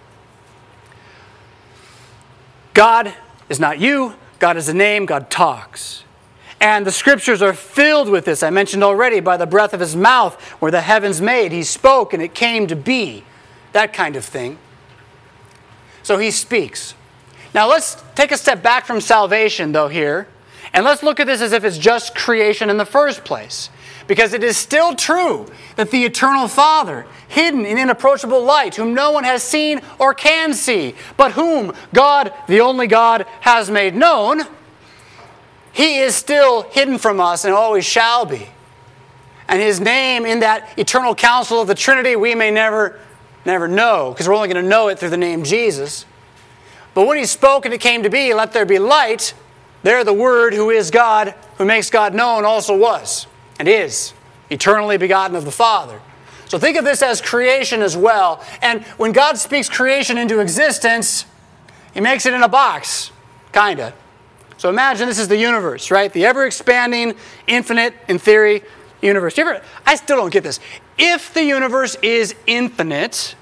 God is not you. God is a name. God talks. And the scriptures are filled with this. I mentioned already, by the breath of his mouth were the heavens made. He spoke and it came to be. That kind of thing. So he speaks. Now let's take a step back from salvation though here. And let's look at this as if it's just creation in the first place. Because it is still true that the eternal Father, hidden in inapproachable light, whom no one has seen or can see, but whom God, the only God, has made known, he is still hidden from us and always shall be. And his name in that eternal council of the Trinity we may never, never know, because we're only going to know it through the name Jesus. But when he spoke and it came to be, let there be light, there the Word who is God, who makes God known, also was. And is eternally begotten of the Father. So think of this as creation as well. And when God speaks creation into existence, he makes it in a box, kind of. So imagine this is the universe, right? The ever-expanding, infinite, in theory, universe. You ever, I still don't get this. If the universe is infinite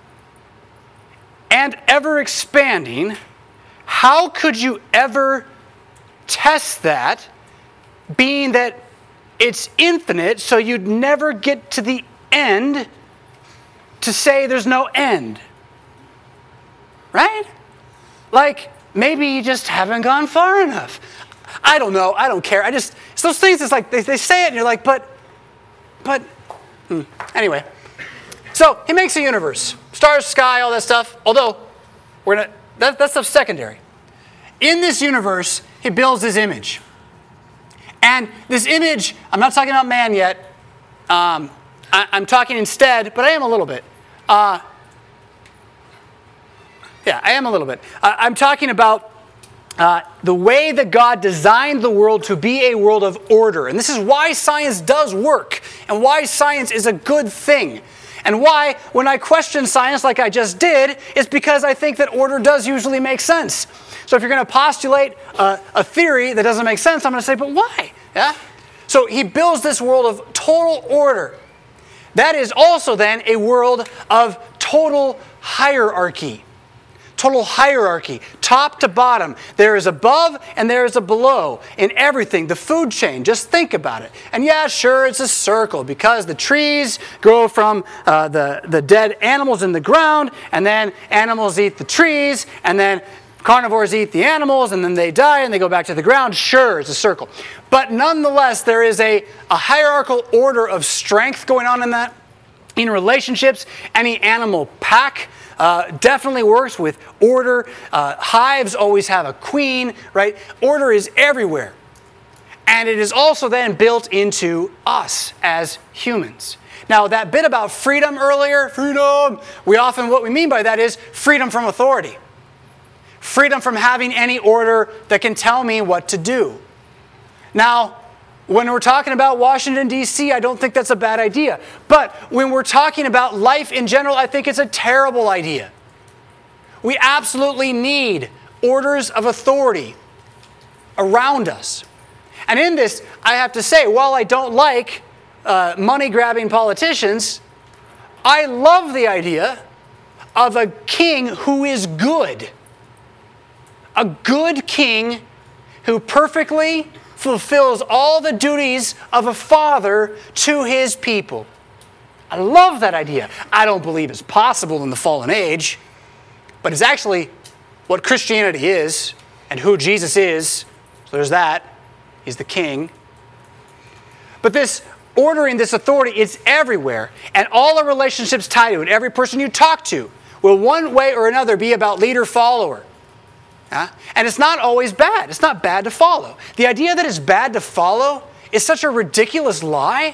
and ever-expanding, how could you ever test that, being that it's infinite, so you'd never get to the end to say there's no end. Right? Like, maybe you just haven't gone far enough. I don't know. I don't care. I just, it's those things, it's like, they, they say it and you're like, but, but, hmm. Anyway. So, he makes a universe. Stars, sky, all that stuff. Although, we're gonna, that, that stuff's secondary. In this universe, he builds his image. And this image, I'm not talking about man yet. Um, I, I'm talking instead, but I am a little bit. Uh, yeah, I am a little bit. Uh, I'm talking about uh, the way that God designed the world to be a world of order. And this is why science does work, and why science is a good thing. And why, when I question science like I just did, is because I think that order does usually make sense. So if you're going to postulate a, a theory that doesn't make sense, I'm going to say, but why? Yeah? So he builds this world of total order. That is also then a world of total hierarchy. Total hierarchy, top to bottom. There is above and there is a below in everything. The food chain, just think about it. And yeah, sure, it's a circle because the trees grow from uh, the, the dead animals in the ground, and then animals eat the trees, and then carnivores eat the animals, and then they die and they go back to the ground. Sure, it's a circle. But nonetheless, there is a, a hierarchical order of strength going on in that. In relationships, any animal pack uh, definitely works with order. Uh, hives always have a queen, right? Order is everywhere. And it is also then built into us as humans. Now, that bit about freedom earlier, freedom, we often, what we mean by that is freedom from authority. Freedom from having any order that can tell me what to do. Now, when we're talking about Washington, D C, I don't think that's a bad idea. But when we're talking about life in general, I think it's a terrible idea. We absolutely need orders of authority around us. And in this, I have to say, while I don't like uh, money-grabbing politicians, I love the idea of a king who is good. A good king who perfectly fulfills all the duties of a father to his people. I love that idea. I don't believe it's possible in the fallen age, but it's actually what Christianity is and who Jesus is. So there's that. He's the king. But this ordering, this authority, it's everywhere. And all the relationships tied to it, every person you talk to, will one way or another be about leader-follower. Huh? And it's not always bad. It's not bad to follow. The idea that it's bad to follow is such a ridiculous lie.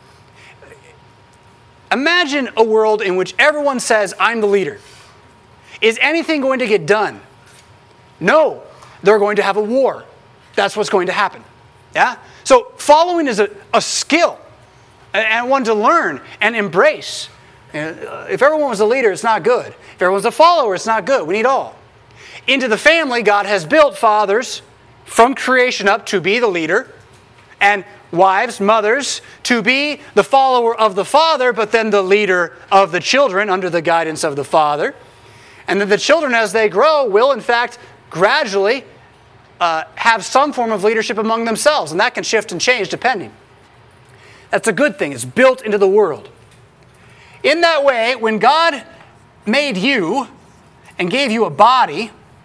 Imagine a world in which everyone says, I'm the leader. Is anything going to get done? No. They're going to have a war. That's what's going to happen. Yeah? So following is a, a skill and one to learn and embrace. If everyone was a leader, it's not good. If everyone's a follower, it's not good. We need all. Into the family, God has built fathers from creation up to be the leader, and wives, mothers, to be the follower of the father, but then the leader of the children under the guidance of the father. And then the children, as they grow, will in fact gradually uh, have some form of leadership among themselves, and that can shift and change depending. That's a good thing. It's built into the world. In that way, when God made you and gave you a body,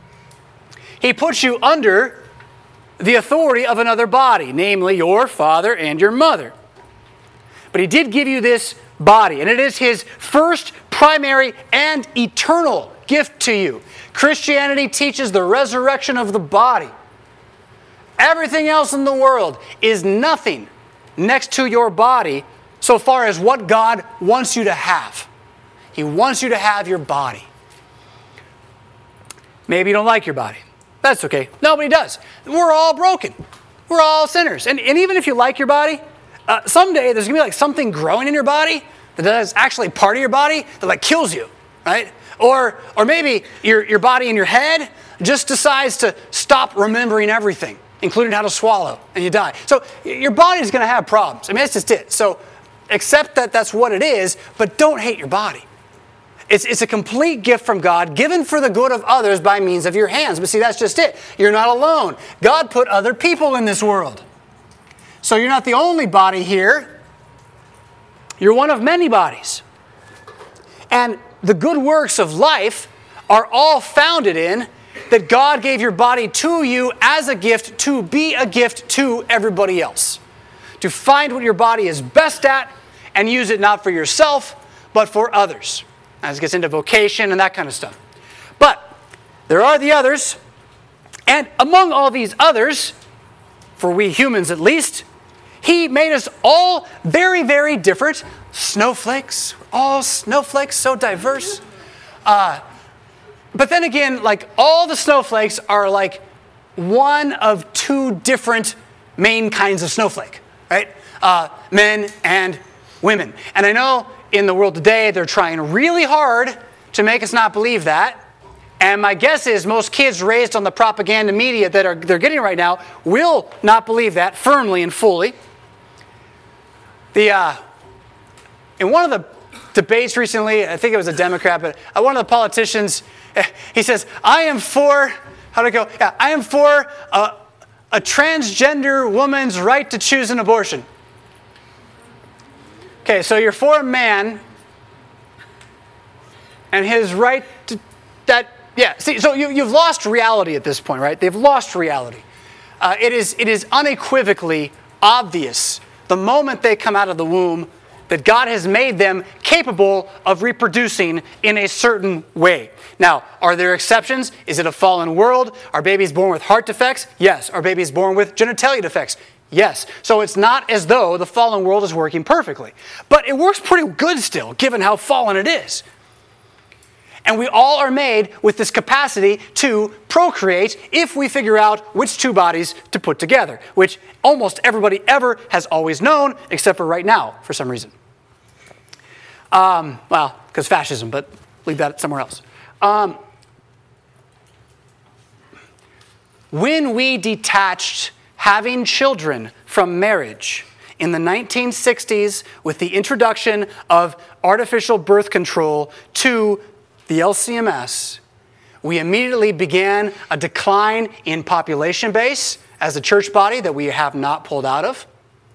He puts you under the authority of another body, namely your father and your mother. But He did give you this body, and it is His first, primary, and eternal gift to you. Christianity teaches the resurrection of the body. Everything else in the world is nothing next to your body so far as what God wants you to have. He wants you to have your body. Maybe you don't like your body. That's okay. Nobody does. We're all broken. We're all sinners. And, and even if you like your body, uh, someday there's going to be like something growing in your body that is actually part of your body that like kills you, right? Or, or maybe your, your body in your head just decides to stop remembering everything, including how to swallow, and you die. So your body's going to have problems. I mean, that's just it. So accept that that's what it is, but don't hate your body. It's, it's a complete gift from God, given for the good of others by means of your hands. But see, that's just it. You're not alone. God put other people in this world. So you're not the only body here. You're one of many bodies. And the good works of life are all founded in that God gave your body to you as a gift to be a gift to everybody else. To find what your body is best at and use it not for yourself, but for others. As it gets into vocation and that kind of stuff. But there are the others, and among all these others, for we humans at least, He made us all very, very different. Snowflakes, all snowflakes, so diverse. Uh, but then again, like all the snowflakes are like one of two different main kinds of snowflake, right? Uh, men and women. And I know in the world today, they're trying really hard to make us not believe that. And my guess is most kids raised on the propaganda media that are they're getting right now will not believe that firmly and fully. The uh, in one of the debates recently, I think it was a Democrat, but uh, one of the politicians, he says, "I am for how to go? Yeah, I am for a, a transgender woman's right to choose an abortion." Okay, so you're for a man and his right to that, yeah, see, so you, you've lost reality at this point, right? They've lost reality. Uh, it is, it is unequivocally obvious the moment they come out of the womb that God has made them capable of reproducing in a certain way. Now, are there exceptions? Is it a fallen world? Are babies born with heart defects? Yes. Are babies born with genitalia defects? Yes. So it's not as though the fallen world is working perfectly. But it works pretty good still, given how fallen it is. And we all are made with this capacity to procreate if we figure out which two bodies to put together, which almost everybody ever has always known, except for right now, for some reason. Um, well, because fascism, but leave that somewhere else. Um, when we detached having children from marriage in the nineteen sixties with the introduction of artificial birth control to the L C M S, we immediately began a decline in population base as a church body that we have not pulled out of.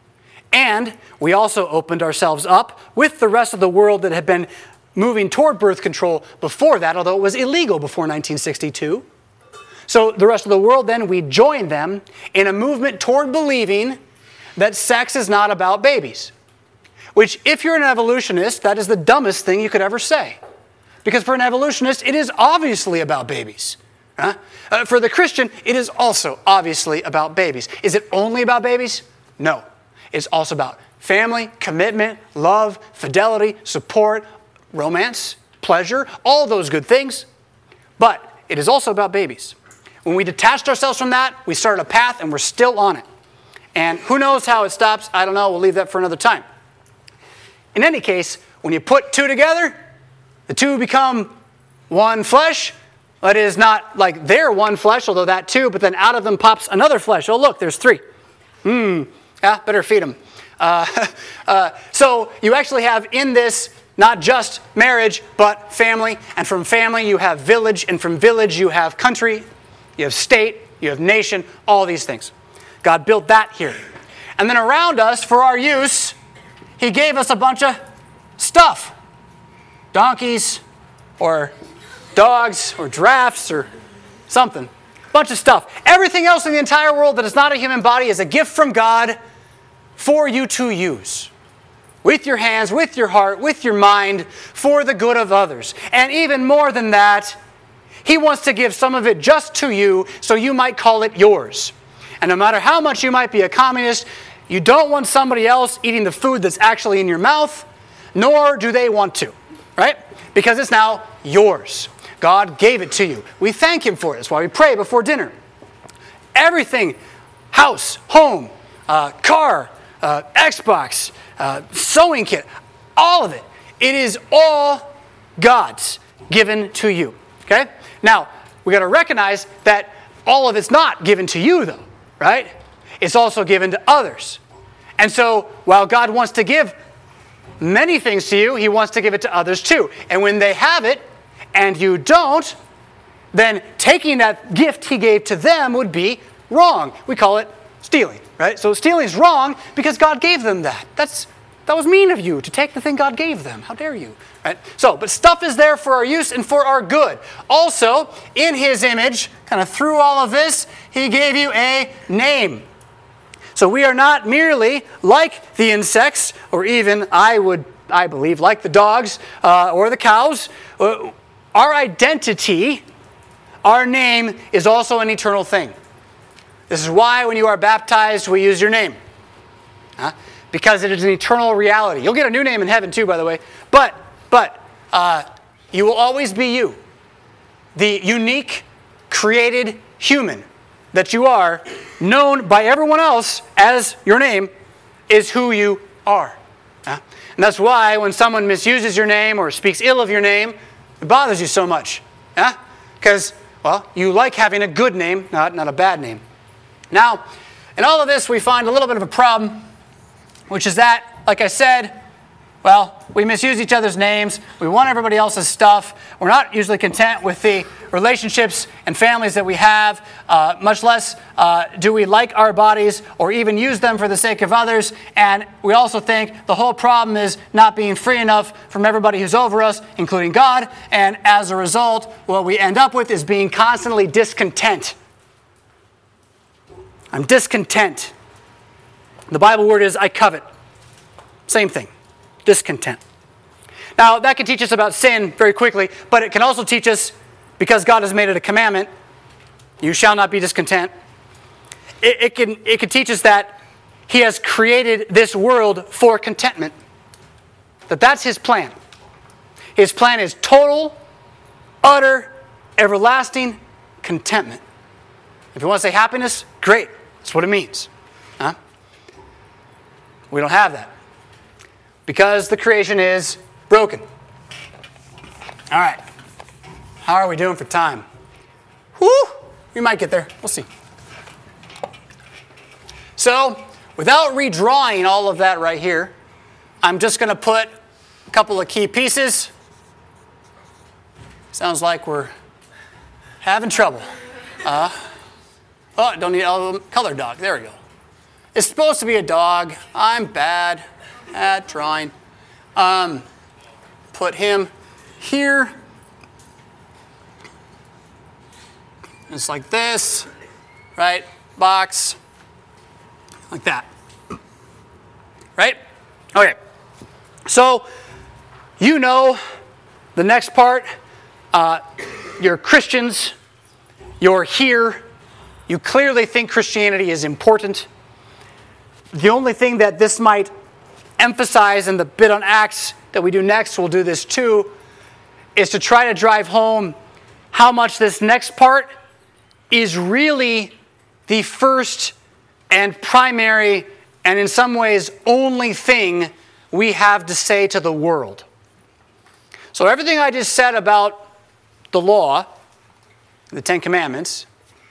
And we also opened ourselves up with the rest of the world that had been moving toward birth control before that, although it was illegal before nineteen sixty-two. So the rest of the world then, we joined them in a movement toward believing that sex is not about babies. Which, if you're an evolutionist, that is the dumbest thing you could ever say. Because for an evolutionist, it is obviously about babies. Huh? Uh, for the Christian, it is also obviously about babies. Is it only about babies? No. It's also about family, commitment, love, fidelity, support, romance, pleasure, all those good things. But it is also about babies. When we detached ourselves from that, we started a path and we're still on it. And who knows how it stops? I don't know. We'll leave that for another time. In any case, when you put two together, the two become one flesh. That is not like they're one flesh, although that too, but then out of them pops another flesh. Oh, look, there's three. Hmm, yeah, better feed them. Uh, uh, so you actually have in this not just marriage, but family. And from family, you have village. And from village, you have country. You have state. You have nation. All these things. God built that here. And then around us, for our use, He gave us a bunch of stuff. Donkeys, or dogs, or giraffes, or something. A bunch of stuff. Everything else in the entire world that is not a human body is a gift from God for you to use. With your hands, with your heart, with your mind, for the good of others. And even more than that, He wants to give some of it just to you, so you might call it yours. And no matter how much you might be a communist, you don't want somebody else eating the food that's actually in your mouth, nor do they want to. Right? Because it's now yours. God gave it to you. We thank Him for it. That's why we pray before dinner. Everything, house, home, uh, car, uh, Xbox, uh, sewing kit, all of it. It is all God's given to you. Okay? Now, we got to recognize that all of it's not given to you, though. Right? It's also given to others. And so, while God wants to give many things to you, He wants to give it to others too. And when they have it, and you don't, then taking that gift He gave to them would be wrong. We call it stealing, right? So stealing is wrong because God gave them that. That's that was mean of you to take the thing God gave them. How dare you, right? So, but stuff is there for our use and for our good. Also, in His image, kind of through all of this, He gave you a name. So we are not merely like the insects, or even, I would, I believe, like the dogs uh, or the cows. Uh, our identity, our name, is also an eternal thing. This is why when you are baptized, we use your name. Huh? Because it is an eternal reality. You'll get a new name in heaven too, by the way. But, but, uh, you will always be you. The unique, created human that you are, known by everyone else as your name, is who you are. Yeah? And that's why when someone misuses your name or speaks ill of your name, it bothers you so much. Yeah? Because, well, you like having a good name, not, not a bad name. Now, in all of this, we find a little bit of a problem, which is that, like I said, well, we misuse each other's names. We want everybody else's stuff. We're not usually content with the relationships and families that we have, uh, much less uh, do we like our bodies or even use them for the sake of others. And we also think the whole problem is not being free enough from everybody who's over us, including God. And as a result, what we end up with is being constantly discontent. I'm discontent. The Bible word is I covet. Same thing. discontent. Now, that can teach us about sin very quickly, but it can also teach us, because God has made it a commandment, you shall not be discontent. It, it can, it can teach us that He has created this world for contentment. That that's His plan. His plan is total, utter, everlasting contentment. If you want to say happiness, great. That's what it means. Huh? We don't have that. Because the creation is broken. All right. How are we doing for time? Whew! We might get there. We'll see. So, without redrawing all of that right here, I'm just going to put a couple of key pieces. Sounds like we're having trouble. Uh, oh, don't need a color dog. There we go. It's supposed to be a dog. I'm bad at drawing. Um, put him here. Just like this, right? Box. Like that. Right? Okay. So, you know the next part. Uh, you're Christians. You're here. You clearly think Christianity is important. The only thing that this might emphasize in the bit on Acts that we do next, we'll do this too, is to try to drive home how much this next part is really the first and primary and in some ways only thing we have to say to the world. So everything I just said about the law, the Ten Commandments,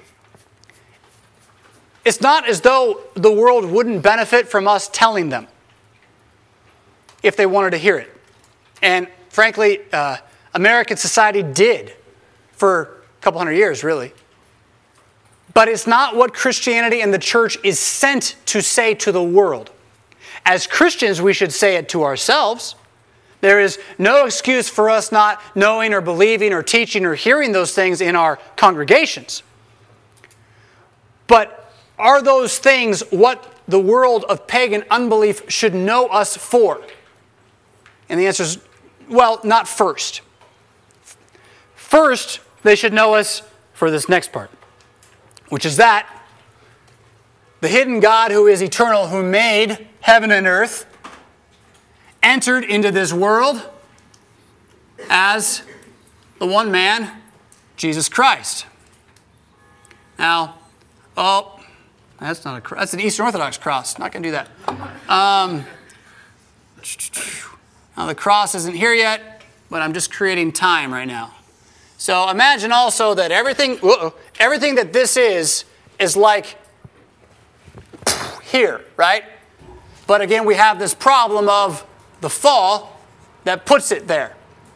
it's not as though the world wouldn't benefit from us telling them if they wanted to hear it. And frankly, uh, American society did for a couple hundred years, really. But it's not what Christianity and the church is sent to say to the world. As Christians, we should say it to ourselves. There is no excuse for us not knowing or believing or teaching or hearing those things in our congregations. But are those things what the world of pagan unbelief should know us for? And the answer is, well, not first. First, they should know us for this next part, which is that the hidden God who is eternal, who made heaven and earth, entered into this world as the one man, Jesus Christ. Now, oh, that's not a cross. That's an Eastern Orthodox cross. Not going to do that. Um, now, the cross isn't here yet, but I'm just creating time right now. So imagine also that everything, uh-oh, everything that this is, is like here, right? But again, we have this problem of the fall that puts it there.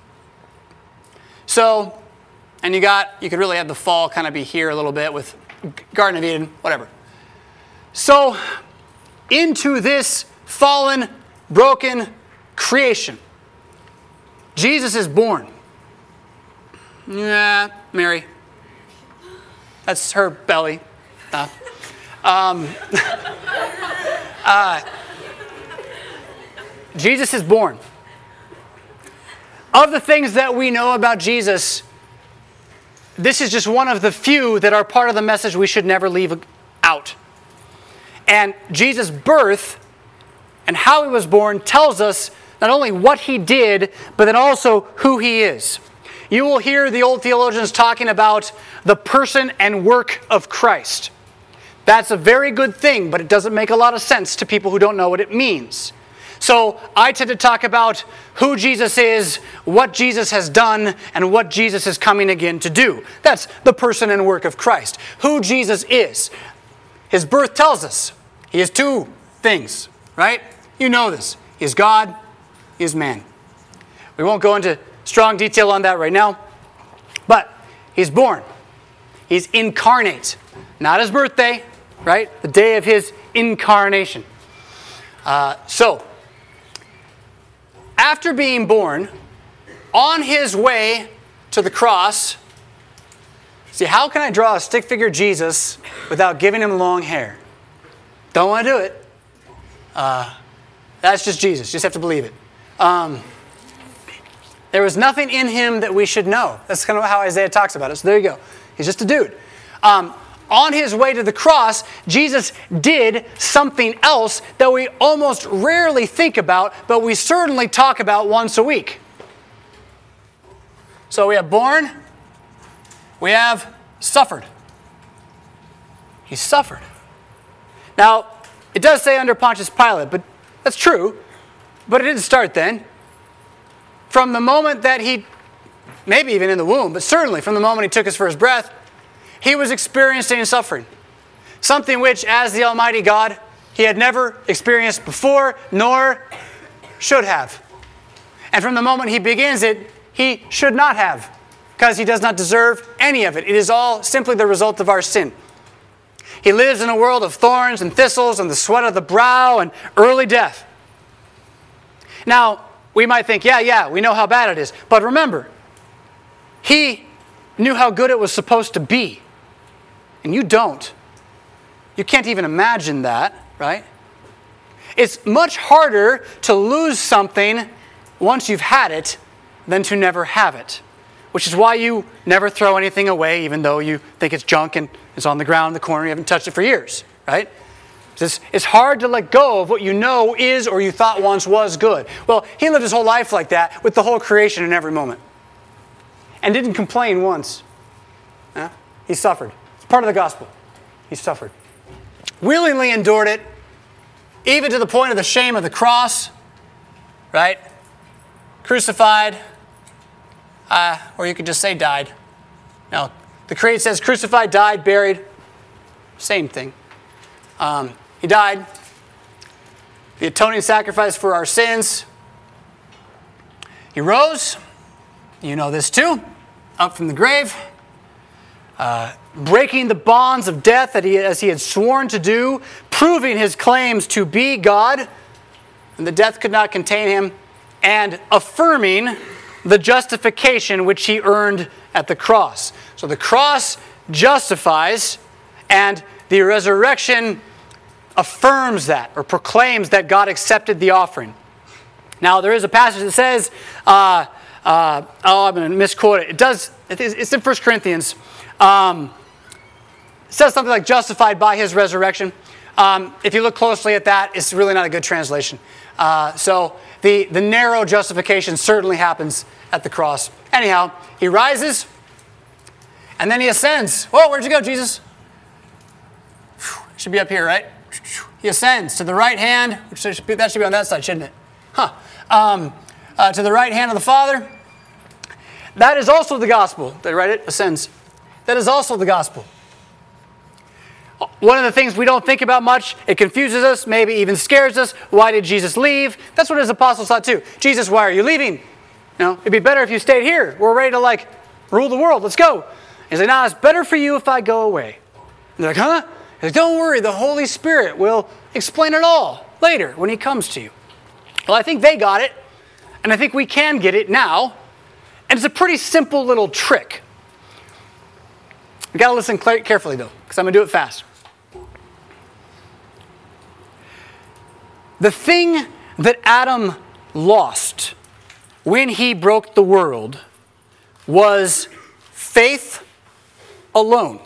So, and you got, you could really have the fall kind of be here a little bit with Garden of Eden, whatever. So, into this fallen, broken creation, Jesus is born. Yeah, Mary. That's her belly. Uh, um, uh, Jesus is born. Of the things that we know about Jesus, this is just one of the few that are part of the message we should never leave out. And Jesus' birth and how he was born tells us not only what he did, but then also who he is. You will hear the old theologians talking about the person and work of Christ. That's a very good thing, but it doesn't make a lot of sense to people who don't know what it means. So I tend to talk about who Jesus is, what Jesus has done, and what Jesus is coming again to do. That's the person and work of Christ. Who Jesus is. His birth tells us he is two things, right? You know this. He is God, he is man. We won't go into strong detail on that right now, but he's born. He's incarnate. Not his birthday, right? The day of his incarnation. Uh, so, after being born, on his way to the cross, see, how can I draw a stick figure Jesus without giving him long hair? Don't want to do it. Uh, that's just Jesus. You just have to believe it. Um, there was nothing in him that we should know. That's kind of how Isaiah talks about it. So there you go. He's just a dude. Um, on his way to the cross, Jesus did something else that we almost rarely think about, but we certainly talk about once a week. So we have born, we have suffered. He suffered. Now, it does say under Pontius Pilate, but that's true. But it didn't start then. From the moment that he, maybe even in the womb, but certainly from the moment he took his first breath, he was experiencing suffering. Something which, as the Almighty God, he had never experienced before, nor should have. And from the moment he begins it, he should not have, because he does not deserve any of it. It is all simply the result of our sin. He lives in a world of thorns and thistles and the sweat of the brow and early death. Now, we might think, yeah, yeah, we know how bad it is. But remember, he knew how good it was supposed to be. And you don't. You can't even imagine that, right? It's much harder to lose something once you've had it than to never have it. Which is why you never throw anything away, even though you think it's junk and it's on the ground in the corner, you haven't touched it for years, right? It's, it's hard to let go of what you know is or you thought once was good. Well, he lived his whole life like that with the whole creation in every moment. And didn't complain once. Yeah? He suffered. It's part of the gospel. He suffered. Willingly endured it, even to the point of the shame of the cross, right? Crucified, uh, or you could just say died. No, the creed says crucified, died, buried. Same thing. Um, he died. The atoning sacrifice for our sins. He rose. You know this too. Up from the grave. Uh, breaking the bonds of death that he, as he had sworn to do. Proving his claims to be God. And the death could not contain him. And affirming the justification which he earned at the cross. So the cross justifies, and the resurrection affirms that, or proclaims that God accepted the offering. Now, there is a passage that says, uh, uh, oh, I'm going to misquote it. It does. It's in First Corinthians. Um, it says something like justified by his resurrection. Um, if you look closely at that, it's really not a good translation. Uh, so the, the narrow justification certainly happens at the cross. Anyhow, he rises, and then he ascends. Whoa, where'd you go, Jesus? Should be up here, right? He ascends to the right hand, which should be, that should be on that side, shouldn't it? Huh. Um, uh, to the right hand of the Father. That is also the gospel. Did I write it? Ascends. That is also the gospel. One of the things we don't think about much, it confuses us, maybe even scares us. Why did Jesus leave? That's what his apostles thought too. Jesus, why are you leaving? You know, it'd be better if you stayed here. We're ready to like rule the world. Let's go. He's like, nah, it's better for you if I go away. And they're like, huh? He's like, don't worry, the Holy Spirit will explain it all later when he comes to you. Well, I think they got it, and I think we can get it now. And it's a pretty simple little trick. You've got to listen carefully, though, because I'm going to do it fast. The thing that Adam lost when he broke the world was faith alone.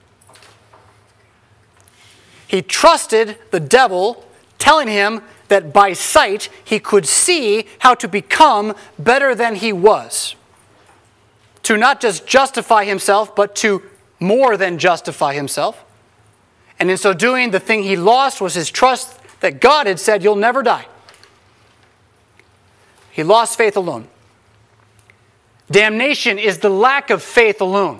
He trusted the devil, telling him that by sight he could see how to become better than he was. To not just justify himself, but to more than justify himself. And in so doing, the thing he lost was his trust that God had said, you'll never die. He lost faith alone. Damnation is the lack of faith alone.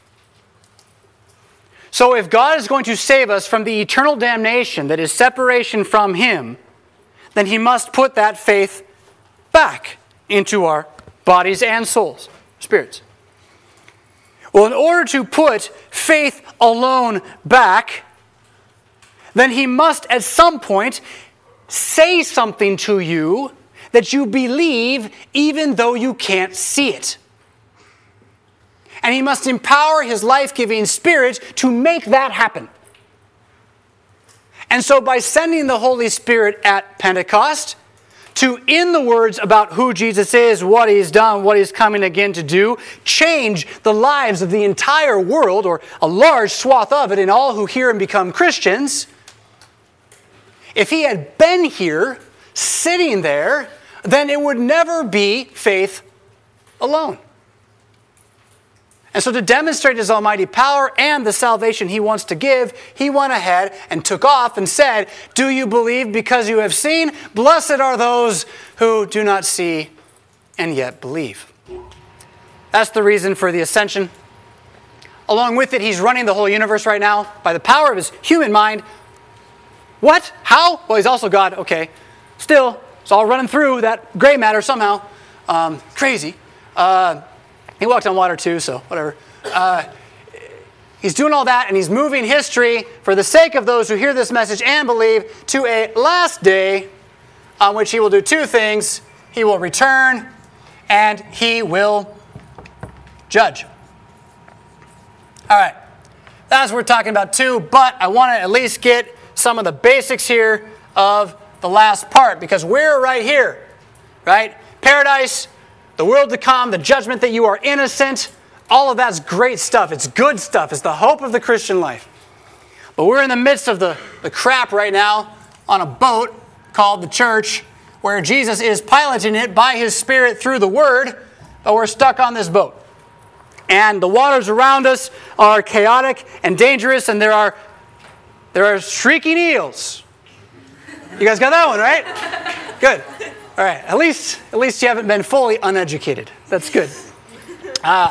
So if God is going to save us from the eternal damnation that is separation from him, then he must put that faith back into our bodies and souls, spirits. Well, in order to put faith alone back, then he must at some point say something to you that you believe even though you can't see it. And he must empower his life-giving Spirit to make that happen. And so by sending the Holy Spirit at Pentecost to, in the words about who Jesus is, what he's done, what he's coming again to do, change the lives of the entire world, or a large swath of it, and all who hear and become Christians, if he had been here, sitting there, then it would never be faith alone. And so to demonstrate his almighty power and the salvation he wants to give, he went ahead and took off and said, "Do you believe because you have seen? Blessed are those who do not see and yet believe." That's the reason for the ascension. Along with it, he's running the whole universe right now by the power of his human mind. What? How? Well, he's also God. Okay. Still, it's all running through that gray matter somehow. Um, crazy. Uh, he walked on water too, so whatever. Uh, he's doing all that, and he's moving history for the sake of those who hear this message and believe to a last day on which he will do two things. He will return, and he will judge. All right. That's what we're talking about too, but I want to at least get some of the basics here of the last part, because we're right here, right? Paradise, the world to come, the judgment that you are innocent, all of that's great stuff. It's good stuff. It's the hope of the Christian life. But we're in the midst of the, the crap right now on a boat called the church, where Jesus is piloting it by his Spirit through the Word, but we're stuck on this boat. And the waters around us are chaotic and dangerous, and there are there are shrieking eels. You guys got that one, right? Good. All right. At least, at least you haven't been fully uneducated. That's good. Uh,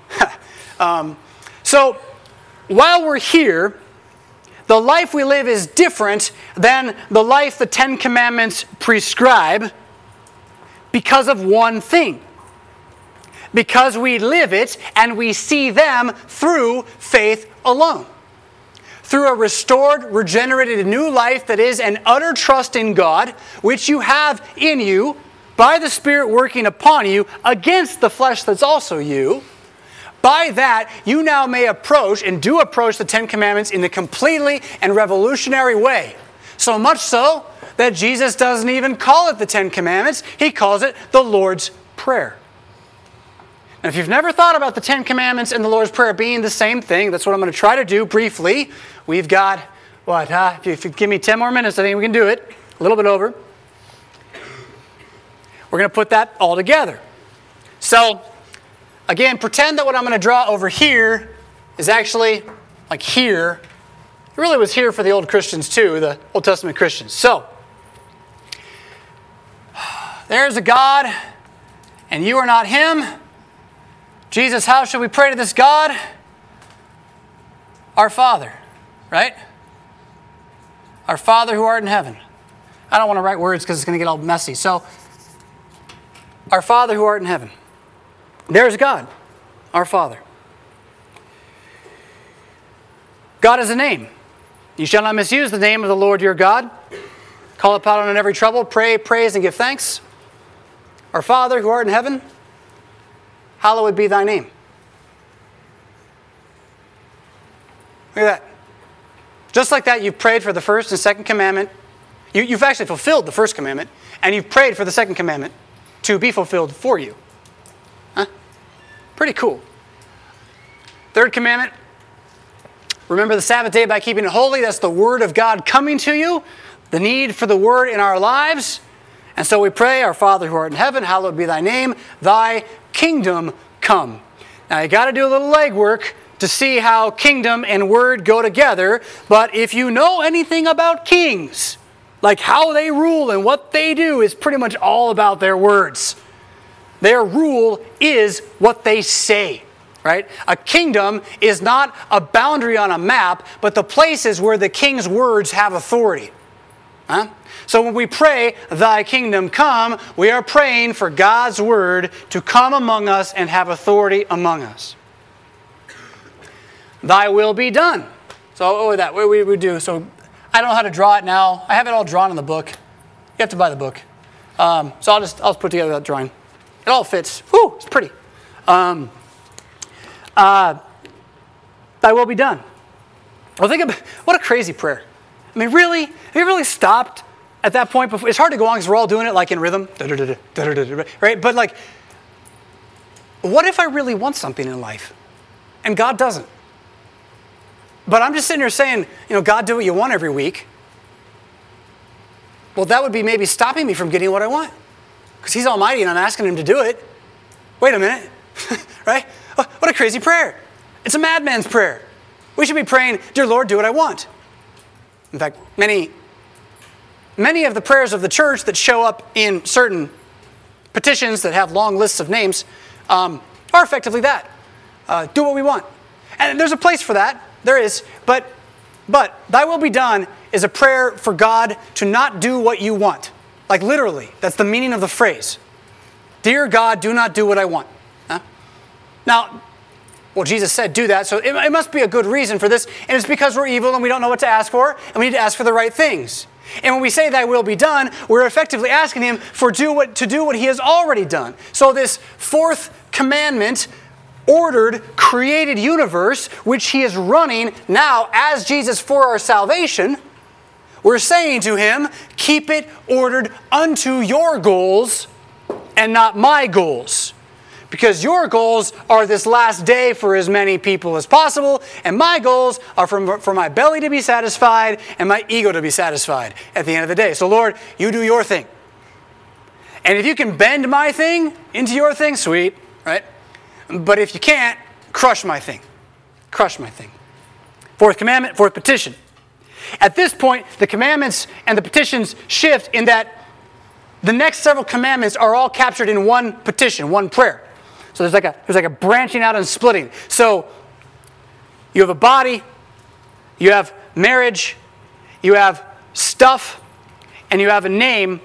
um, so, while we're here, the life we live is different than the life the Ten Commandments prescribe because of one thing. Because we live it and we see them through faith alone. Through a restored, regenerated new life that is an utter trust in God, which you have in you by the Spirit working upon you against the flesh that's also you. By that, you now may approach and do approach the Ten Commandments in a completely and revolutionary way. So much so that Jesus doesn't even call it the Ten Commandments. He calls it the Lord's Prayer. And if you've never thought about the Ten Commandments and the Lord's Prayer being the same thing, that's what I'm going to try to do briefly. We've got, what, huh? If you, if you give me ten more minutes, I think we can do it. A little bit over. We're going to put that all together. So, again, pretend that what I'm going to draw over here is actually like here. It really was here for the old Christians too, the Old Testament Christians. So, there's a God, and you are not him. Jesus, how should we pray to this God? Our Father, right? Our Father who art in heaven. I don't want to write words because it's going to get all messy. So, our Father who art in heaven. There's God, our Father. God is a name. You shall not misuse the name of the Lord your God. Call upon him in every trouble. Pray, praise, and give thanks. Our Father who art in heaven, hallowed be thy name. Look at that. Just like that, you've prayed for the first and second commandment. You, you've actually fulfilled the first commandment, and you've prayed for the second commandment to be fulfilled for you. Huh? Pretty cool. Third commandment, remember the Sabbath day by keeping it holy. That's the Word of God coming to you. The need for the Word in our lives. And so we pray, our Father who art in heaven, hallowed be thy name. Thy kingdom come. Now you got to do a little legwork to see how kingdom and word go together. But if you know anything about kings, like how they rule and what they do is pretty much all about their words. Their rule is what they say, right? A kingdom is not a boundary on a map, but the places where the king's words have authority. Huh? So when we pray, thy kingdom come, we are praying for God's word to come among us and have authority among us. Thy will be done. So what that, what we would do. So I don't know how to draw it now. I have it all drawn in the book. You have to buy the book. Um, so I'll just I'll just put together that drawing. It all fits. Whew, it's pretty. Um, uh, thy will be done. Well, think about what a crazy prayer. I mean, really? Have you really stopped at that point, before, it's hard to go on because we're all doing it like in rhythm, right? But like, what if I really want something in life and God doesn't? But I'm just sitting here saying, you know, God, do what you want every week. Well, that would be maybe stopping me from getting what I want because he's almighty and I'm asking him to do it. Wait a minute, right? What a crazy prayer. It's a madman's prayer. We should be praying, dear Lord, do what I want. In fact, many, many of the prayers of the church that show up in certain petitions that have long lists of names um, are effectively that. Uh, do what we want. And there's a place for that. There is. But, but thy will be done is a prayer for God to not do what you want. Like literally. That's the meaning of the phrase. Dear God, do not do what I want. Huh? Now, well, Jesus said do that, so it, it must be a good reason for this. And it's because we're evil and we don't know what to ask for, and we need to ask for the right things. And when we say thy will be done, we're effectively asking him for do what, to do what he has already done. So this fourth commandment, ordered, created universe, which he is running now as Jesus for our salvation, we're saying to him, keep it ordered unto your goals and not my goals. Because your goals are this last day for as many people as possible, and my goals are for, for my belly to be satisfied and my ego to be satisfied at the end of the day. So Lord, you do your thing. And if you can bend my thing into your thing, sweet, right? But if you can't, crush my thing. Crush my thing. Fourth commandment, fourth petition. At this point, the commandments and the petitions shift in that the next several commandments are all captured in one petition, one prayer. So there's like a there's like a branching out and splitting. So you have a body, you have marriage, you have stuff, and you have a name,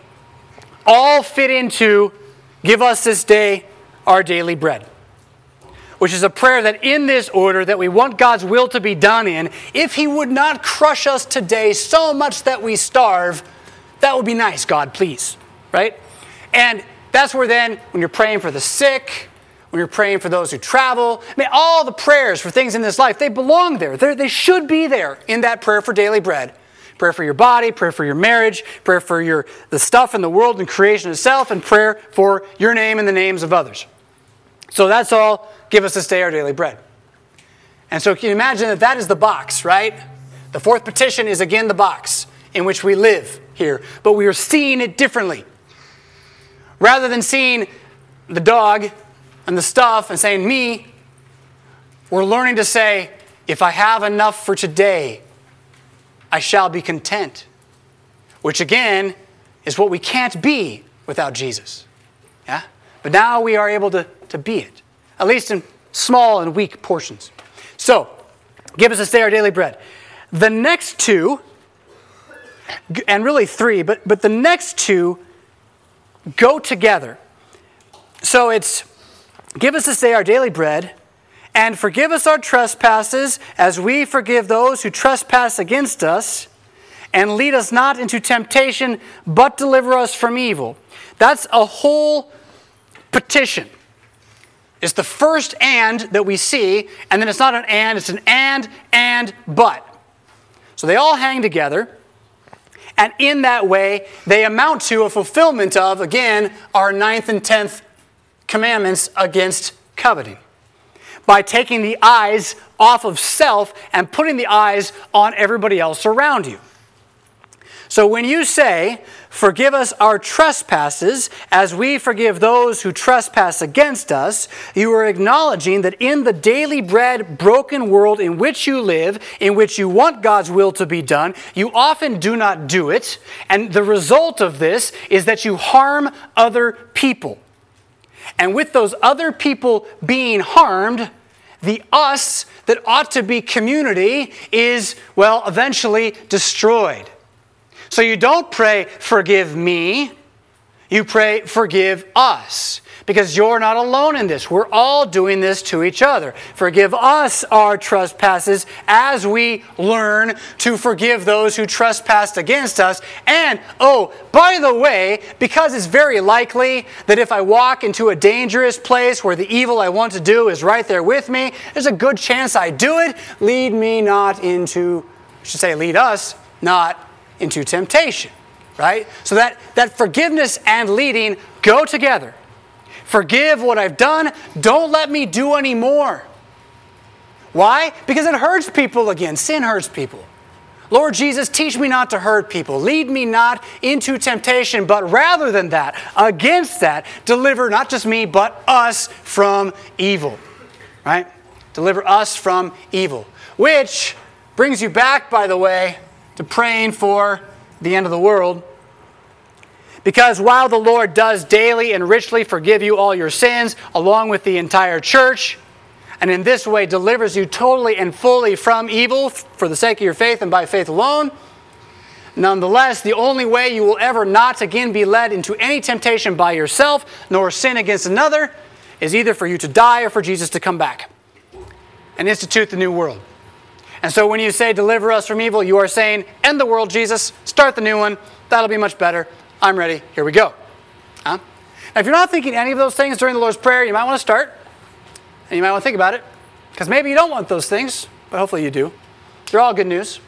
all fit into give us this day our daily bread. Which is a prayer that in this order that we want God's will to be done in, if he would not crush us today so much that we starve, that would be nice, God, please. Right? And that's where then, when you're praying for the sick, when you're praying for those who travel, I mean, all the prayers for things in this life, they belong there. They're, they should be there in that prayer for daily bread. Prayer for your body, prayer for your marriage, prayer for your the stuff in the world and creation itself, and prayer for your name and the names of others. So that's all, give us this day our daily bread. And so can you imagine that that is the box, right? The fourth petition is again the box in which we live here, but we are seeing it differently. Rather than seeing the dog and the stuff and saying me, we're learning to say, if I have enough for today, I shall be content. Which again is what we can't be without Jesus. Yeah? But now we are able to, to be it, at least in small and weak portions. So, give us this day our daily bread. The next two, and really three, but, but the next two go together. So it's, give us this day our daily bread, and forgive us our trespasses as we forgive those who trespass against us, and lead us not into temptation, but deliver us from evil. That's a whole petition. It's the first and that we see, and then it's not an and, it's an and, and, but. So they all hang together. And in that way, they amount to a fulfillment of, again, our ninth and tenth commandments against coveting. By taking the eyes off of self and putting the eyes on everybody else around you. So when you say, forgive us our trespasses as we forgive those who trespass against us, you are acknowledging that in the daily bread broken world in which you live, in which you want God's will to be done, you often do not do it. And the result of this is that you harm other people. And with those other people being harmed, the us that ought to be community is, well, eventually destroyed. So you don't pray, forgive me. You pray, forgive us. Because you're not alone in this. We're all doing this to each other. Forgive us our trespasses as we learn to forgive those who trespassed against us. And, oh, by the way, because it's very likely that if I walk into a dangerous place where the evil I want to do is right there with me, there's a good chance I do it. Lead me not into, I should say lead us, not into temptation. right? So that, that forgiveness and leading go together. Forgive what I've done. Don't let me do any more. Why? Because it hurts people again. Sin hurts people. Lord Jesus, teach me not to hurt people. Lead me not into temptation, but rather than that, against that, deliver not just me, but us from evil. Right? Deliver us from evil. Which brings you back, by the way, to praying for the end of the world. Because while the Lord does daily and richly forgive you all your sins, along with the entire church, and in this way delivers you totally and fully from evil for the sake of your faith and by faith alone, nonetheless, the only way you will ever not again be led into any temptation by yourself, nor sin against another, is either for you to die or for Jesus to come back and institute the new world. And so when you say, deliver us from evil, you are saying, end the world, Jesus, start the new one, that'll be much better, I'm ready, here we go. Huh? Now, if you're not thinking any of those things during the Lord's Prayer, you might want to start. And you might want to think about it, because maybe you don't want those things, but hopefully you do. They're all good news.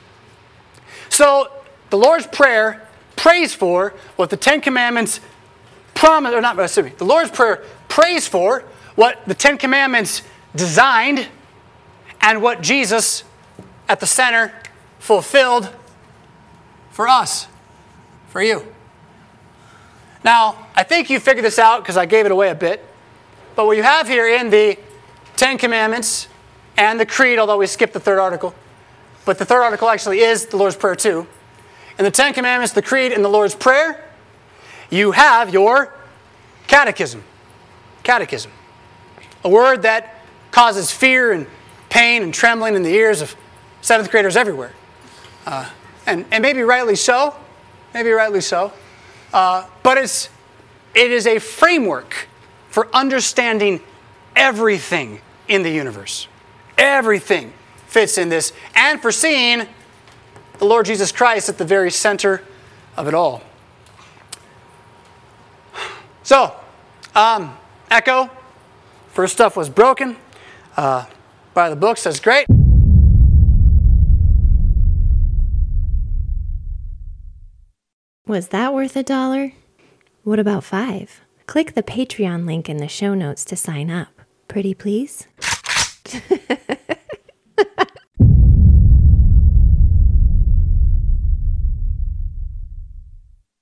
So the Lord's Prayer prays for what the Ten Commandments promise, or not, excuse me, the Lord's Prayer prays for what the Ten Commandments designed and what Jesus at the center fulfilled for us, for you. Now, I think you figured this out because I gave it away a bit, but what you have here in the Ten Commandments and the Creed, although we skipped the third article. But the third article actually is the Lord's Prayer too. In the Ten Commandments, the Creed, and the Lord's Prayer, you have your catechism. Catechism. A word that causes fear and pain and trembling in the ears of seventh graders everywhere. Uh, and, and maybe rightly so. Maybe rightly so. Uh, but it's, it is a framework for understanding everything in the universe. Everything fits in this. And for seeing the Lord Jesus Christ at the very center of it all. So, um, echo. First stuff was broken. Uh, by the book says great. Was that worth a dollar? What about five? Click the Patreon link in the show notes to sign up. Pretty please?